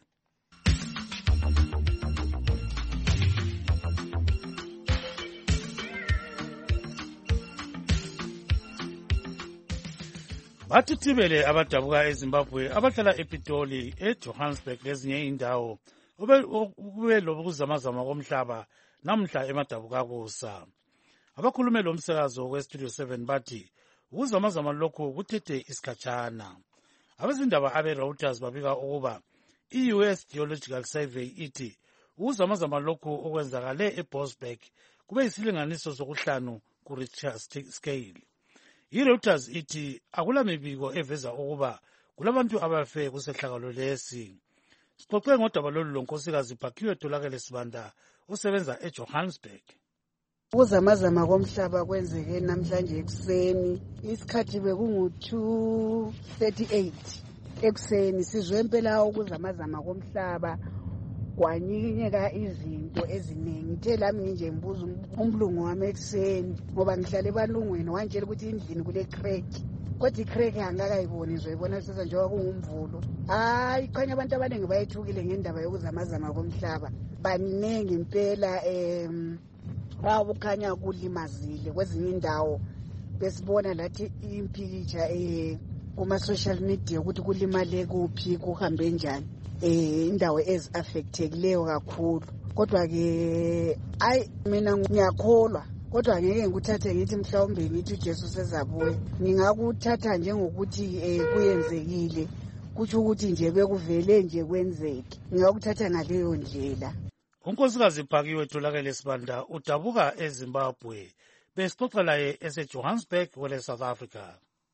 Bathithibele abadabuka eZimbabwe abahlala ePitoli, eJohannesburg lezinye indawo kube lokuzamazama komhlaba namhla emadabuka kusa. Abakhulume lo msakazo weStudio seven bathi ukuzamazama lokhu kuthethe isikhatshana. Abezindaba abe-Reuters babika ukuba i-U S Geological Survey ithi ukuzamazama lokhu okwenzakale eBoksburg kube yisilinganiso sokuhlanu ku-Richter scale. I-Reuters ithi akula mibiko eveza ukuba kulabantu abafe kusehlakalo lesi. Sixoxe ngodaba lolu lonkosikazi Phakiwe Tolakele Sibanda osebenza eJohannesburg. Ukuzamazama komhlaba kwenzeke namhlanje ekuseni isikhathi bekungu two thirty-eight ekuseni sizwe impela ukuzamazama komhlaba kwanyikeka izinto eziningi. Ngithe lami nginje ngibuza umlungu wami ekuseni ngoba ngihlale ebalungwini wantshela ukuthi endlini kule crack kodwa i-crack angakayiboni ngizoyibona sesa njengoba kungumvulo. Hayi khanya abantu abaningi bayethukile ngendaba yokuzamazama komhlaba baningi impela. um Wabukhanya kulimazile kwezinye indawo besibona lathi impikitsha eh kuma-social media ukuthi kulimale kuphi kuhambe njani eh indawo ezi-affectekileyo kakhulu. Kodwa-ke ayi mina ngiyakholwa kodwa ngeke ngikuthathe ngithi mhlawumbe ngithi uJesu sezabuya. Ngingakuthatha njengokuthi eh kuyenzekile kutsho ukuthi nje bekuvele nje kwenzeke. Ngingakuthatha ngaleyo ndlela. Unkosikazi Phakiwe Tolakele Sibanda udabuka eZimbabwe. Besixoxa laye eseJohannesburg kwele South Africa.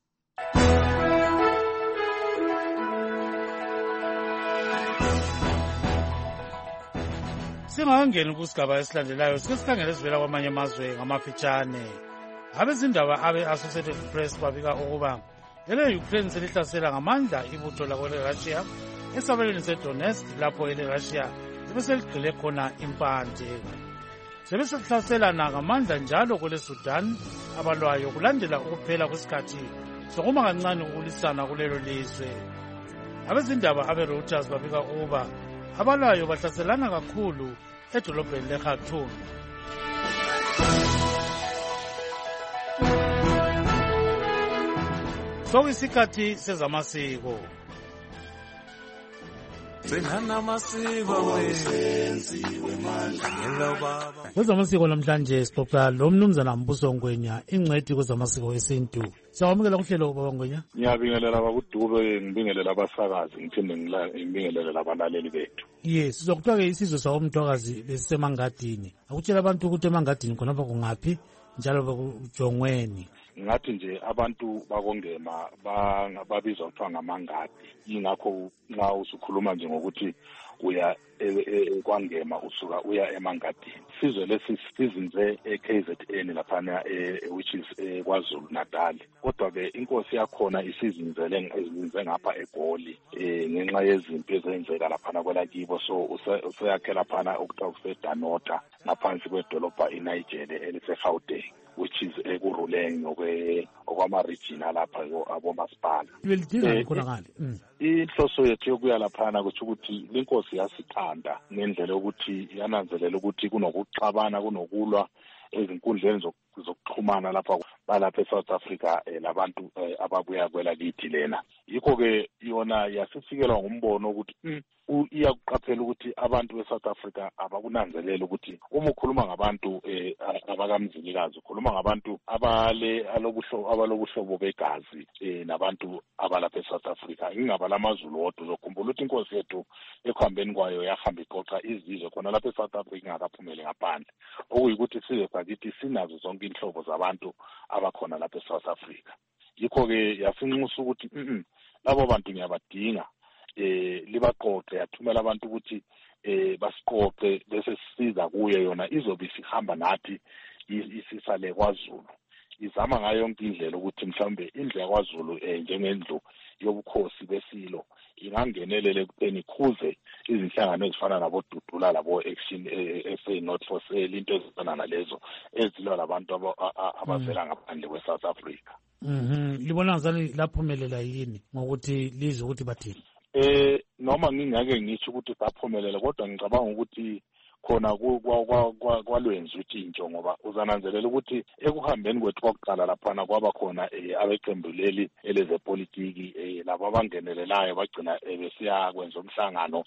Singangeni kusigaba esilandelayo sike sikhangele esivela kwamanye amazwe ngamafitshane. Abezindaba abe-Associated Press babika ukuba ele-Ukraine selihlasela ngamandla ibutho lakwele-Russia esabelweni seDonetsk lapho ele-Russia sebeseligqile khona impande. Sebesehlasela ngamandla njalo kwele Sudan abalwayo kulandela ukuphela kwesikhathi sokuma kancane ukulisana kulelo lizwe. Abezindaba abe-Reuters babika ukuba abalwayo bahlaselana kakhulu edolobheni leKhartoum. Sokuyisikhathi sezamasiko. Kwezamasiko namhlanje sixoxa lo mnumzana Mbuso Ngwenya ingcwethi kwezamasiko esintu. Siyawamukela kuhlelo ubaba Ngwenya. Ngiyabingelela bakudube ngibingelela abasakazi ngiphinde ngibingelele abalaleli bethu. Yes, sizokuthola isizwe sawo umthwakazi besisemangadini. Akutshela abantu ukuthi emangadini khonapha kungaphi njalo bakujongweni. Ngathi nje abantu bakongema babizwa kuthiwa ngamangadi. Ingakho nxa usukhuluma nje ngokuthi uya kwangema usuka uya emangadini. Sizwe lesi sizinze e-K Z N laphana which is KwaZulu Natal. Kodwa ke inkosi yakhona isizinzele ezinze ngapha eGoli ngenxa yezimpi ezenzeka laphana kwelakibo, so useyakhe laphana okuthiwa kuseDanota ngaphansi kwedolobha iNigeria eliseGauteng, which is ekuruleng okwama-regional lapha abomasipala. Inhloso yethu yokuya laphana kutsho ukuthi linkosi yasithanda ngendlela yokuthi yananzelela ukuthi kunokuxabana kunokulwa ezinkundleni zokuxhumana lapha balapha eSouth Africa labantu ababuya kwelakithi lena. Yikho-ke yona yasifikelwa ngumbono ukuthi iyakuqaphela ukuthi abantu beSouth Africa abakunanzelela ukuthi uma ukhuluma ngabantu abakamzilikazi ukhuluma ngabantu abale abalobuhlobo begazi nabantu abalapha eSouth Africa. Ingabala amaZulu wodwa uzokhumbula ukuthi inkosi yethu ekuhambeni kwayo yahamba iqoqa izizwe khona lapha eSouth Africa ingakaphumeli ngaphandle, okuyikuthi size sakithi sinazo zonke inhlobo zabantu abakhona lapha eSouth Africa. Yikho-ke yasinxusa ukuthi labo bantu ngiyabadinga, eh libaqoqe yathumela abantu ukuthi eh basiqoqe bese sisiza kuye, yona izobe sihamba nathi isisale KwaZulu. Izama ngayo yonke indlela ukuthi mhlambe indlu yakwaZulu eh njengendlu yobukhosi besilo ingangenelele ekutheni ikhuze izinhlangano ezifana nabo Dudula labo Action S A Not for Sale, into ezifana nalezo ezilwa labantu abavela ngaphandle kweSouth Africa. Mhm, libona ngani laphumelela yini ngokuthi lize ukuthi bathini? Eh noma ngingake ngisho ukuthi saphumelela, kodwa ngicabanga ukuthi khona kwalwenza utshintsho, ngoba uzananzelela ukuthi ekuhambeni kwethu kokuqala laphana kwaba khona abeqembu leli elezepolitiki labo abangenelelayo bagcina besiya kwenza umhlangano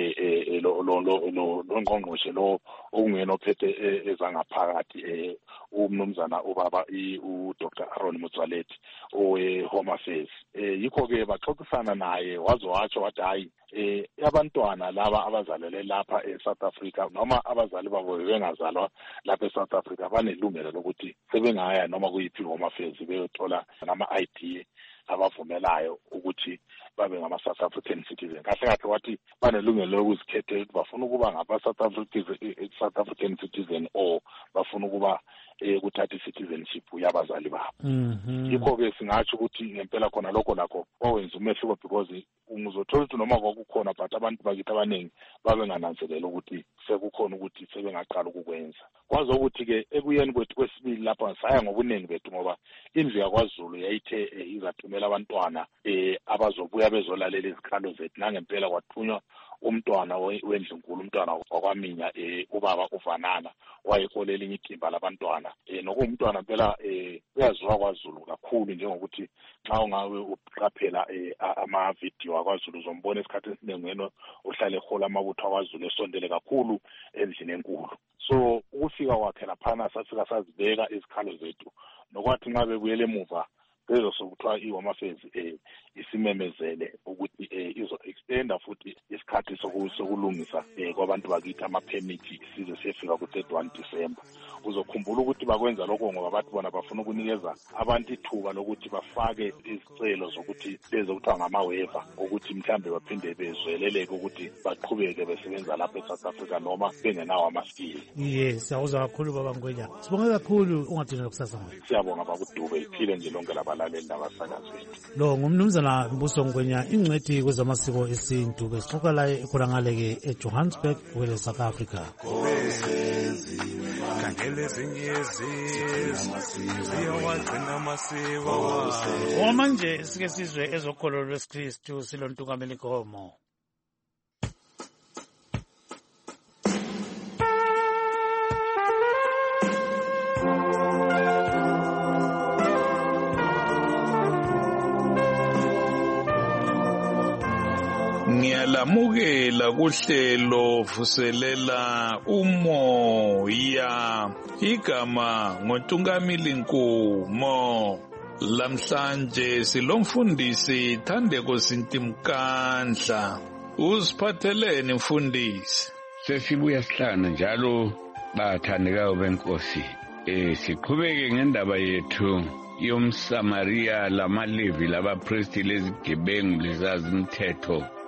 lo lo lo ngqongqoshe lo okungena ophethe ezangaphakathi umnumzana ubaba u Doctor Aaron Motsoaledi owe Home Affairs. Yikho-ke baxoxisana naye waze watsho wathi hayi eh abantwana laba abazalele lapha eSouth Africa noma abazali babo bengazalwa lapha eSouth Africa banelungelo lokuthi sebengaya noma kuyiphi Home Affairs beyothola ama I D abavumelayo ukuthi babe ngama South African citizen. Kahle kahle wathi banelungelo lokuzikhethela ukuthi bafuna ukuba ngaba South African South African citizen or bafuna ukuba ukuthatha citizenship yabazali babo. Yikho-ke singatsho ukuthi ngempela khona lokho lakho owenza umehluko, because ungizothola ukuthi noma kwakukhona but abantu bakithi abaningi babengananzelela ukuthi sekukhona ukuthi sebengaqala ukukwenza. Kwazi ukuthi-ke ekuyeni kwethu kwesibili lapha saya ngobuningi bethu, ngoba indlu yakwaZulu yayithe izathumela abantwana eh abazobuya bezolalela izikhalo zethu. Nangempela kwathunywa umntwana wendlu nkulu, umntwana wakwaminya eh ubaba uvanana wayeholela elinye iqembu labantwana eh nokumntwana impela eh uyaziwa kwaZulu kakhulu, njengokuthi xa ungawe uqaphela eh ama video akwaZulu uzombona esikhathi esiningi ngeno uhlale ehola amabutho akwaZulu esondele kakhulu endlini enkulu. So ukufika kwakhe laphana sasika sazibeka izikhalo zethu, nokwathi nxa bebuyele emuva lezo sokuthiwa iHome Affairs eh isimemezele ukuthi eh izo extenda futhi isikhathi sokulungisa eh kwabantu bakithi ama permit size siyefika ku thirty-first December. Uzokhumbula ukuthi bakwenza lokho ngoba bathi bona bafuna ukunikeza abantu ithuba lokuthi bafake izicelo zokuthi bezokuthiwa ngama-waiver ukuthi mhlambe baphinde bezweleleke ukuthi baqhubeke besebenza lapha eSouth Africa noma bengenawo ama-skill. Yes, siyawuzwa kakhulu baba Ngwenya. Sibonga kakhulu ungadinela kusasa ngapha. Siyabonga bakuDube, iphile nje lonke labalaleli nabasakazi bethu. Lo ngumnumzana Mbuso Ngwenya, ingcwethi kwezamasiko esintu, besixoxa la ekhonangale eJohannesburg kwele South Africa. Wamanje sike sizwe ezokholo lwesikristu silontukamela inkomo. Ngiyalamukela kuhlelo vuselela umoya, igama ngoNtungamili Nkumo. Lamhlanje silomfundisi Thandeko Sintimkandla. Usiphatheleni mfundisi? Sesibuya sihlana njalo bathandekayo benkosi. Eh siqhubeke ngendaba yethu yomSamaria lamaLevi labapristi lezigebengu lezazi umthetho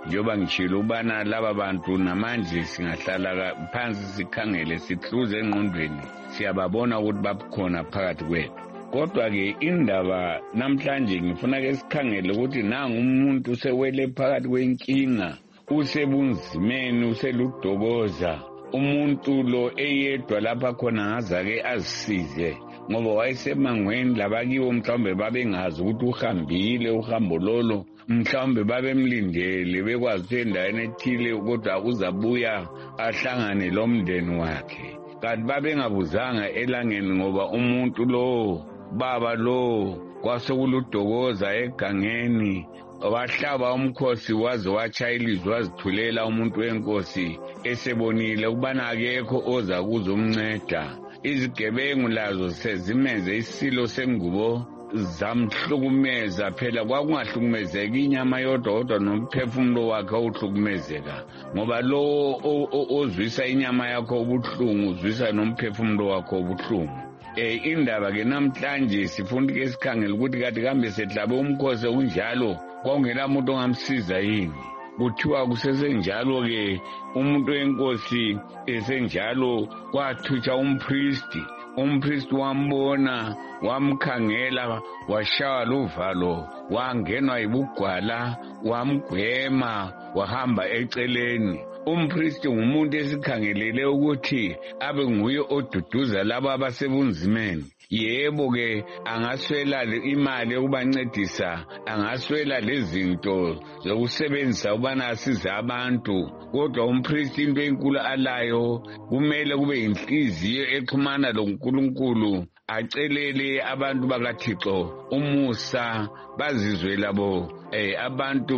njengoba ngishilo ubana laba bantu namanje singahlala phansi sikhangele sihluze engqondweni siyababona ukuthi babukhona phakathi kwethu. Kodwa-ke indaba namhlanje ngifuna ke sikhangele ukuthi nangu umuntu sewele phakathi kwenkinga, usebunzimeni, useludokoza. Umuntu lo eyedwa lapha khona ngazake azisize ngoba wayesemangweni labakiwo mhlawumbe babengazi ukuthi uhambile uhambo lolo, mhlawumbe babemlindele bekwazi ukuthi endaweni ethile kodwa uzabuya ahlangane lomndeni wakhe, kanti babengabuzanga elangeni ngoba umuntu lo, baba lo, kwasekuludokoza egangeni, wahlaba umkhosi waze watshaya ilizwi wazithulela umuntu wenkosi esebonile ukubana akekho oza kuzomnceda. Izigebengu lazo sezimenze isilo sengubo zamhlukumeza, phela kwakungahlukumezeki inyama yodwa kodwa nomphefumulo wakhe uhlukumezeka, ngoba lo ozwisa inyama yakho ubuhlungu uzwisa nomphefumulo wakho ubuhlungu. Eh indaba ke namhlanje sifuna ke sikhangele ukuthi kade kambe sehlabe umkhosi unjalo kwangela umuntu ongamsiza yini. Kuthiwa kusesenjalo ke umuntu wenkosi esenjalo kwathutsha umpristi, umpristi wambona wamkhangela washaya luvalo wangenwa ibugwala wamgwema wahamba eceleni. Umpristi ngumuntu esikhangelele ukuthi abe nguye oduduza laba abasebunzimeni. Yebo ke angaswela imali yokubancedisa, angaswela lezinto zokusebenzisa ubana asize abantu, kodwa umpristi into enkulu alayo kumele kube inhliziyo exhumana loNkulunkulu, acelele abantu bakaThixo umusa, bazizwe labo eh abantu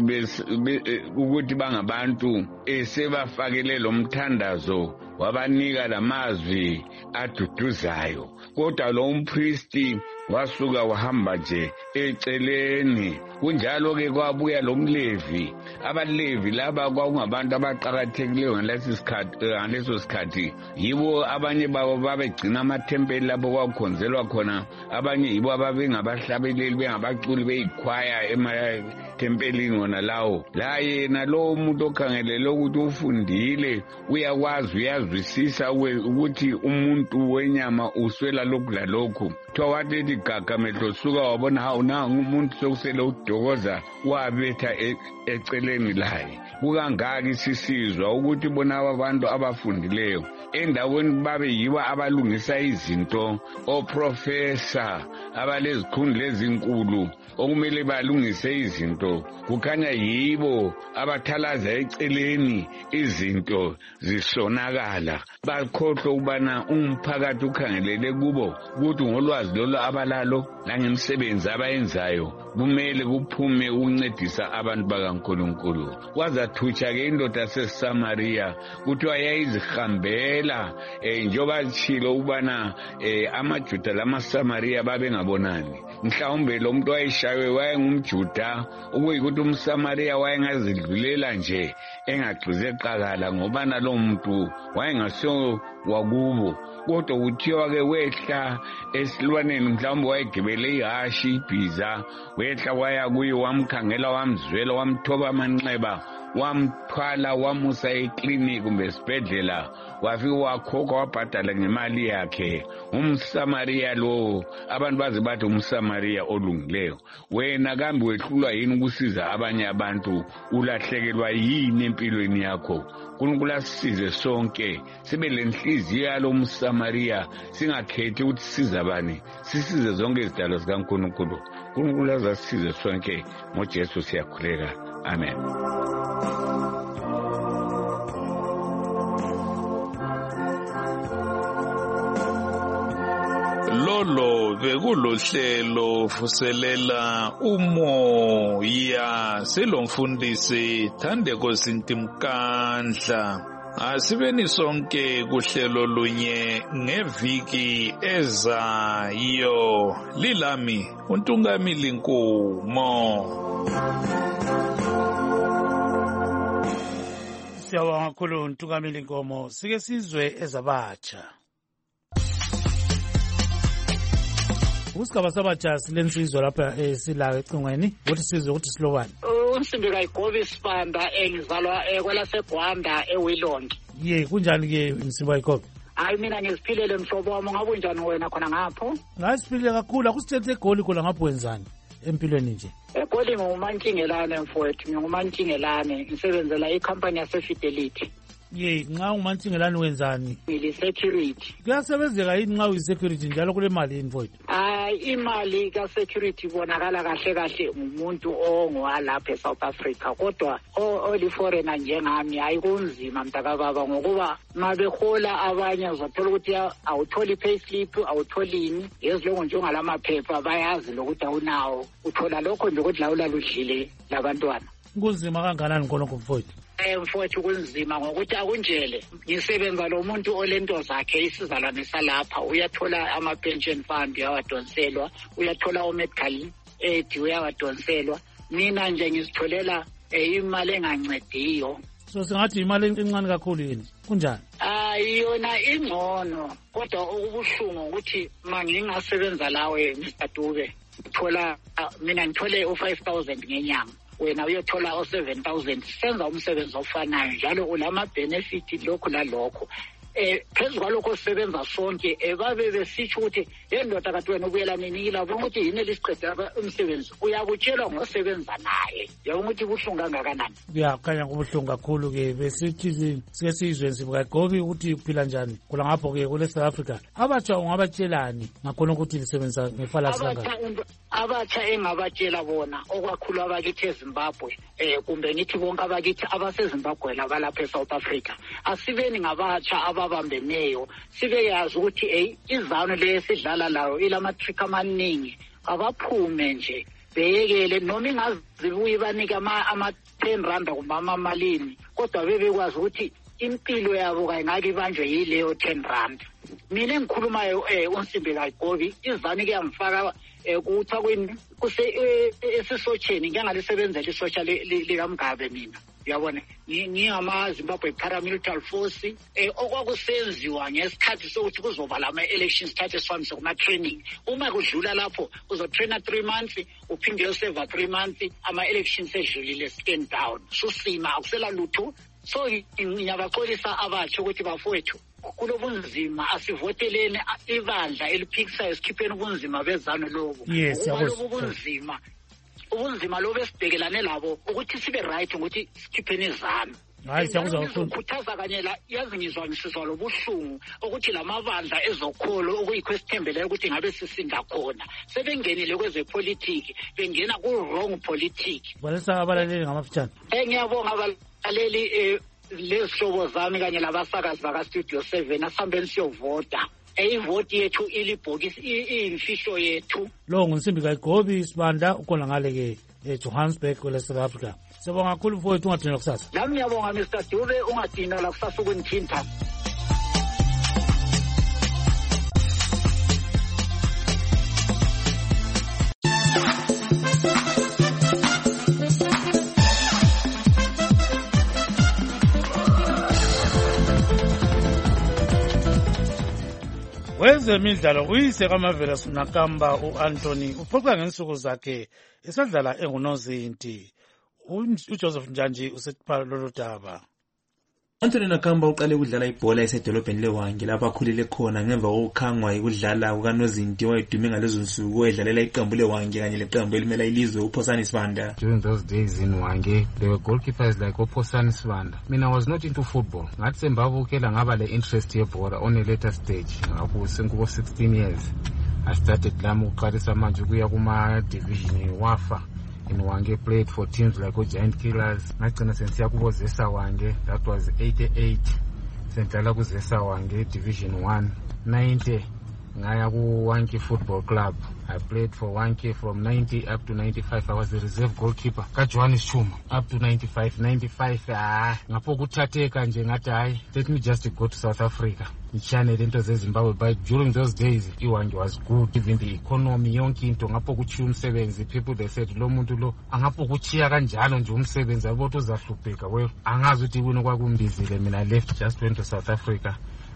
ukuthi bangabantu esebafakele lo mthandazo wabanika lamazwi aduduzayo. Kodwa lo umpristi wasuka wahamba nje eceleni. Kunjalo ke kwabuya lo mlevi. Abalevi laba kwakungabantu abaqhakathekileyo ngaleso sikhathi, ngaleso sikhathi yibo abanye babo babegcina amathempeli lapho kwakhonzelwa khona, abanye yibo ababengabahlabeleli bengabaculi beyikhwaya emathempelini wona lawo. La yena lo umuntu okhangelele ukuthi ufundile uyakwazi uyazwisisa ukuthi umuntu wenyama uswela lokhu lalokhu. Kuthiwa wathi gaga mehlo suka wabona hawu nangu umuntu sokusele udokoza wabetha eceleni laye. Kukangaki isisizwa ukuthi bona abantu abafundileyo endaweni babe yiwa abalungisa izinto, oprofessor abalezikhundla ezinkulu okumele balungise izinto, kukhanya yibo abathalaza eceleni izinto zisonakala. Bakhohlwa ukubana umphakathi ukhangelele kubo ukuthi ngolwazi lolo abalalo langemisebenzi abayenzayo kumele kuphume ukuncedisa abantu bakaNkulunkulu. Kwazathutsha ke indoda yaseSamaria kuthiwa yayizihambela eh njoba tshilo ukubana eh amaJuda lamaSamaria babengabonani. Mhlawumbe lo muntu wayeshaywe wayengumJuda ukuyikuthi umSamaria wayengazidlulela nje engagxize qakala ngoba nalo muntu wayengasiyo wakubo. Kodwa kuthiwa ke wehla esilwaneni, mhlawumbe wayegibele ihashi ibhiza, wehla waya kuye wamkhangela wamzwela wamthoba amanxeba wamthwala wamusa ekliniki kumbe esibhedlela, wafika wakhokha wabhadala ngemali yakhe. UmSamaria lo abantu baze bathi umSamaria olungileyo. Wena kambe wehlulwa yini ukusiza abanye abantu? Ulahlekelwa yini empilweni yakho? uNkulunkulu asisize sonke sibe lenhliziyo yalo mSamaria, singakhethi ukuthi siza bani, sisize zonke izidalwa zikaNkulunkulu. uNkulunkulu azasisize sonke ngoJesu siyakhuleka. Amen. Lolo bekulohlelo fuselela umoya selomfundisi Thandeko Sintimkandla. Asibeni sonke kuhlelo lunye ngeviki ezayo. Lilami uNtungamili Nkumo. Siyabonga kakhulu uNtungamili Nkomo. Sike sizwe ezabatsha. Usigaba sabatsha silensizwa lapha esilayo ecingweni ukuthi sizwe ukuthi silobani. unsimbi kayigobi Sibanda engizalwa kwelaseGwanda eWilongi. Ye kunjani ke Msimbi kayigobi? Hayi mina ngiziphilele mhlobo wami, ngabe unjani wena khona ngapho? Ngasiphile kakhulu, akusithethe egoli khona ngapho wenzani empilweni nje? Egoli ngumantshingelane mfowethu, ngingumantshingelane ngisebenzela ikhampani yaseFidelity. Ye nxa umantshingelane wenzani? Ngili-security. Kuyasebenzeka yini nxa uyi-security njalo kule mali yini mfowethu? Hayi imali ka-security ibonakala kahle kahle ngumuntu ongowalapha eSouth Africa, kodwa oli-foreigner njengami hayi kunzima mntakababa, ngokuba nxa behola abanye uzothola ukuthi awutholi payslip awutholini, yezilongo nje ungalamaphepha bayazi lokuthi awunawo, uthola lokho nje ukuthi lawula ludlile labantwana. Kunzima kanganani khonokho mfowethu? Eh mfowethu kunzima ngokuthi akunjele ngisebenza lo muntu olento zakhe isizalwane salapha, uyathola ama-pension fund uyawadonselwa, uyathola o-medical aid uyawadonselwa, mina nje ngizitholela imali engancediyo. So singathi imali encane kakhulu yini kunjani? Hayi yona ingcono, kodwa okubuhlungu ukuthi ma ngingasebenza lawe Mister Dube, thola mina ngithole u-five thousand ngenyanga, wena uyothola o-seven thousand, senza umsebenzi ofanayo njalo ulama-benefit lokhu lalokho. Eh phezu kwalokho sisebenza sonke, babe besitsho ukuthi yendoda kathi wena ubuyela nini ilabo ukuthi yini lisiqeda umsebenzi, uyakutshelwa ngosebenza naye. Yabona ukuthi buhlungu kangakanani. Kuyakhanya kubuhlungu kakhulu ke, besithi sike sizwe Msimbi kayigobi ukuthi uphila njani kula ngapho ke kule South Africa. Abatsha ungabatshelani ngakhona ukuthi lisebenza ngefalasi kangaka? Abatsha engabatshela bona okwakhulu abakithi eZimbabwe, eh kumbe ngithi bonke abakithi abaseZimbabwe labalapha eSouth Africa, asibeni ngabatsha ababambeneyo, sibe yazi ukuthi hey izano lesidlala layo ilamatrick amaningi, abaphume nje beyekele noma ingazibuyi banika ama ten rand kumbe amamalini, kodwa bebekwazi ukuthi impilo yabo kayingaki banjwe yileyo ten rand. Mina engikhulumayo eh uNsimbi kayigobi izani kuyangifaka kuthi kwini kuse esisotsheni ngiyangalisebenzela isosha likaMgabe mina, uyabona ngingama Zimbabwe Paramilitary Force, eh okwakusenziwa ngesikhathi sokuthi kuzoba lama elections start esifambise kuma training. Uma kudlula lapho uzotraina three months uphinde userve three months, ama elections edlulile stand down, susima akusela lutho. So ngiyabaxolisa abatsha ukuthi bafowethu kulobunzima asivoteleni ibandla eliphikisayo, sikhipheni ubunzima bezano lobo. Yes, lobo bunzima ubunzima lobo esibhekelane labo ukuthi sibe right ukuthi sikhipheni izano. Hayi siyakuzwa kakhulu. Ukukhuthaza kanye la yazi ngizwa ngisizwa lobuhlungu ukuthi lamabandla ezokholo okuyikho esithembeleyo ukuthi ngabe sisinda khona sebengenile kwezepolitiki, bengena ku wrong politics. Balesa abalaleli ngamafitshane. Eh ngiyabonga abalali eh lesihlobo zami kanye labasakazi baka Studio seven asihambeni siyovota. Eyivoti yethu ilibhokisi iyimfihlo yethu. Lo nguNsimbi kayigobi Sibanda ukhona ngale ke eJohannesburg kule South Africa. Sibonga kakhulu mfowethu, ungadinwa kusasa. Nami ngiyabonga Mister Dube, ungadinwa la kusasa ukunithinta. Wezemidlalo uyise kaMavela Nakamba uAnthony uphoqa ngensuku zakhe esadlala engunozinti. uJoseph Njanji usethiphala lolu daba. Anthony Nakamba uqale ukudlala ibhola esedolobheni leWange lapho akhulile khona ngemva kokukhangwa ukudlala kukaNozinti owayedume ngalezo nsuku oyedlalela iqembu leWange kanye leqembu elimela ilizwe uPhosani Sibanda. During those days in Wange, there were goalkeepers like uPhosani Sibanda. Mina was not into football. Ngathi sembabukela ngaba le interest yebhola on a later stage. Ngakho senkubo sixteen years. I started lami uqalisa manje ukuya kuma division wafa. In Wange played for teams like Giant Killers. Ngagcina sensiya kubo Zesa Wange, that was eighty-eight. Sentala ku Zesa Wange Division one. ninety ngaya ku Wanke Football Club. I played for Wanke from ninety up to ninety-five. I was the reserve goalkeeper ka Johannes Chuma up to ninety-five. ninety-five ah ngapho kuthatheka nje ngathi hayi let me just go to South Africa ichannel into zeZimbabwe. But during those days iWange was good, even the economy yonke into ngapho kuchiya umsebenzi. People they said lo muntu lo angapho kuchiya kanjalo nje umsebenzi abothi uzahlupheka. Well angazi ukuthi kwini kwakumbizile. Mina I left, just went to South Africa.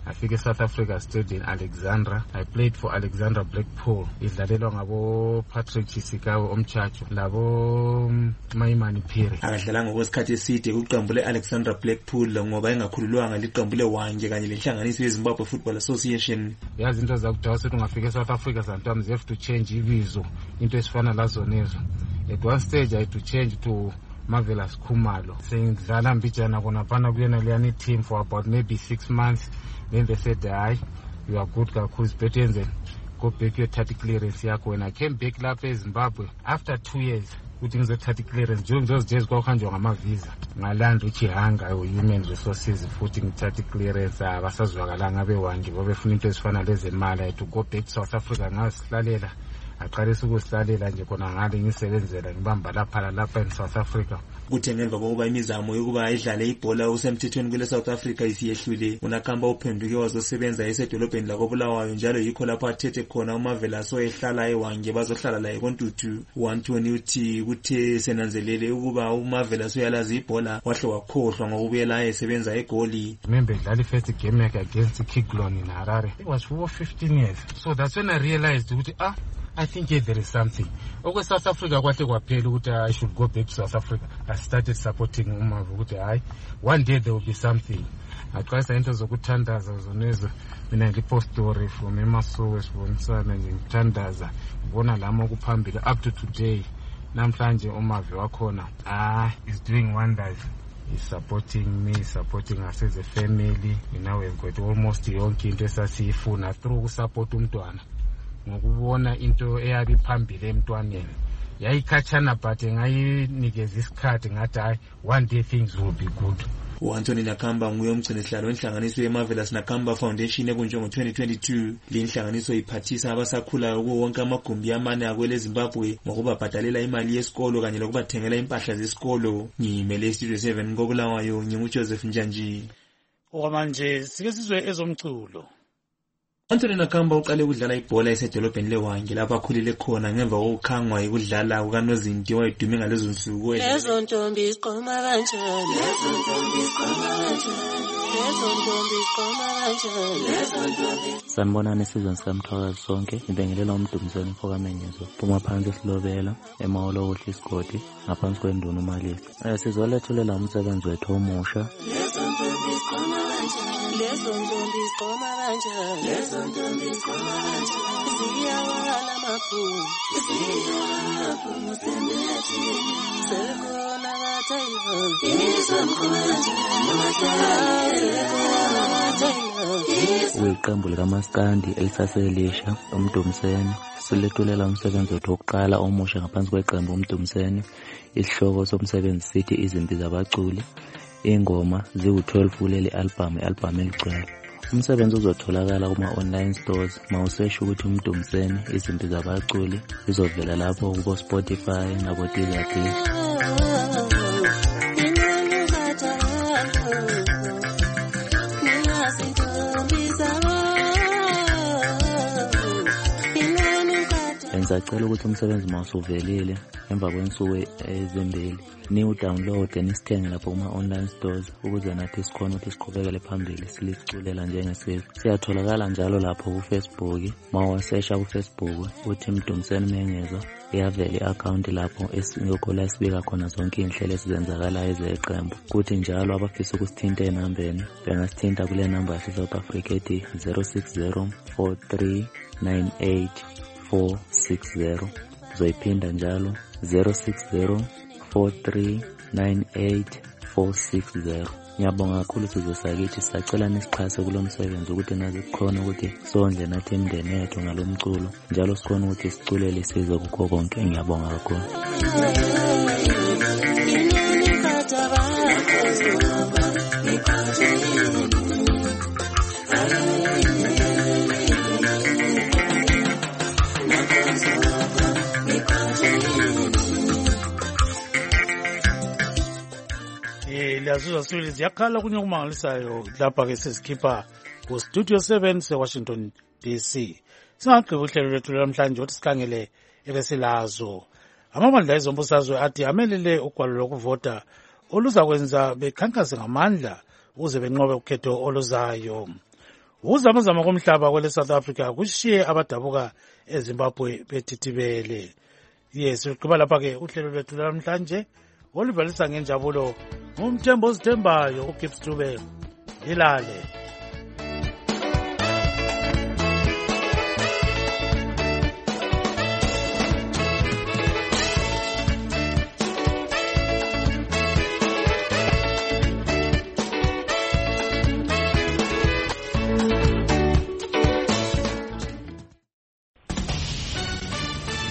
ngafika eSouth Africa stayed in Alexandra. I played for Alexandra Blackpool idlalelwa ngabo Patrick Chisikawe omchacho labo Maimani Phiri. Akadlalanga okwesikhathi eside kuqembu le-Alexandra Blackpool ngoba engakhululwanga liqembu leWange kanye lenhlanganiso yeZimbabwe Football Association. Yazi into zakudala sethi ungafika eSouth Africa sometimes you have to change ibizo into esifana lazo nezo. At one stage I had to change to Marvelous Khumalo. Sengidlala mbijana kona phana kuyena leyani team for about maybe six months. Then they said, "Hayi, you are good kakhulu, better than go back your thirty clearance yakho." When I came back lapha eZimbabwe after two years, ukuthi ngize thirty clearance during those days kwakuhanjwa ngama-visa ngalanda uchihanga human resources futhi ngi-thirty clearance abasazwakalanga beWange babefuna into ezifana lezemali. I had to go back to South Africa ngasihlalela aqalisa ukusihlalela nje khona ngale ngisebenzela ngibamba lapha lapha in South Africa. Kuthe ngemva kokuba imizamo yokuba idlale ibhola usemthethweni kule South Africa isiyehlule, uNakamba uphenduke wazosebenza esedolobheni lakoBulawayo njalo yikho lapho athethe khona uMarvelous oyehlala eWange bazohlala la eKontuthu. uAntoni uthi kuthe senanzelele ukuba uMarvelous uyalazi ibhola wahle wakhohlwa ngokubuyela esebenza eGoli. Remember idlala first game yakhe against Kiglon in Harare. It was for fifteen years. So that's when I realized ukuthi ah I think yeah, there is something. Okay, South Africa kwahle kwaphela ukuthi I should go back to South Africa. I started supporting uMavu ukuthi hayi one day there will be something. Aqalisa into zokuthandaza zonezo mina ngipost story from eMasowe sibonisana nje ngithandaza ngibona lama okuphambili up to today. Namhlanje uMavu wakhona ah is doing wonders. He's supporting me, supporting us as a family. You know, we've got almost yonke into esasiyifuna through support umntwana. Ngokubona into eyabi phambili emntwaneni yayikhatshana but ngayinikeza isikhathi ngathi hayi one day things will be good. uAntoni Nakamba nguye umgcinisihlalo wenhlanganiso yeMarvelous Nakamba Foundation ebunjwe ngo-twenty twenty-two. Le nhlanganiso iphathisa abasakhulayo kuwo wonke amagumbi amane akwele Zimbabwe ngokubabhadalela imali yesikolo kanye lokubathengela impahla zesikolo. Ngimele Studio seven koBulawayo nginguJoseph Njanji. Okwamanje sike sizwe ezomculo. uAntoni Nakamba uqale ukudlala ibhola esedolobheni leWange lapho akhulile khona ngemva kokukhangwa ukudlala kukaNozinti owayedume ngalezo nsuku. Lezo ntombi ziqoma kanjani, lezo ntombi ziqoma kanjani, lezo ntombi ziqoma kanjani, lezo ntombi. Sanibonani isizwe samthwakazi sonke, ngibingelela uMdumzane Mfokamenyezo phuma phansi esilobela emaholo okuhle isigodi ngaphansi kwenduna uMalisi. Eh sizwalethulela umsebenzi wethu omusha. Lezo ntombi ziqoma kanjani, lezo ntombi ziqoma kanjani, lezo ntombi ziqoma kanjani. Ziyawala amaphuzu, ziyawala amaphuzu sembethi, sekhona kaTaylor, izamkhona kanjani, Weqembu likaMaskandi elisaselisha uMdumsene silethulela umsebenzi wethu wokuqala omusha ngaphansi kweqembu uMdumsene. Isihloko somsebenzi sithi izimpi zabaculi. Ingoma ziwu-twelve kuleli album i-album eligcwele. Umsebenzi uzotholakala kuma-online stores mawusesha ukuthi uMdumsene izimpi zabaculi izovela lapho kubo Spotify nabo Deezer. Ngisacela ukuthi umsebenzi mawusuvelile emva kwensuku ezimbili niwu-download nisithenge lapho kuma-online stores ukuze nathi sikhona ukuthi siqhubekele phambili siliculela njengesizwe. Siyatholakala njalo lapho kuFacebook. Mawasesha kuFacebook uthi Mdumsane Menyezo iyavela i-account lapho esiyokho la sibika khona zonke inhlelo esizenzakalayo ezeqembu. Kuthi njalo abafisa ukusithinta enambeni bengasithinta kule namba yase-South Africa ethi zero six zero four three nine eight four six zero. Zoyiphinda njalo zero six zero four three nine eight four six zero. Ngiyabonga kakhulu sizwe sakithi, sisacela nisixhase kulo msebenzi ukuthi nazi kukhona ukuthi sondle nathi imndeni yethu ngalomculo njalo sikhona ukuthi siculele sizwe kukho konke. Ngiyabonga kakhulu. Liyazuzwa sibili ziyakhala kunye okumangalisayo lapha ke sesikhipha ku Studio seven seWashington D C. Singaqhubeka uhlelo lwethu namhlanje ukuthi sikhangele ebesilazo. Amabandla ezombusazwe athi amelele ugwalo lokuvota oluzakwenza bekhankase ngamandla ukuze benqobe ukhetho oluzayo. Ukuzamazama komhlaba kwele South Africa kushiye abadabuka eZimbabwe bethithibele. Yes, uqhuba lapha ke uhlelo lwethu namhlanje oluvalisa ngenjabulo ngumthembo ozithembayo uGibbs Dube. Ilale.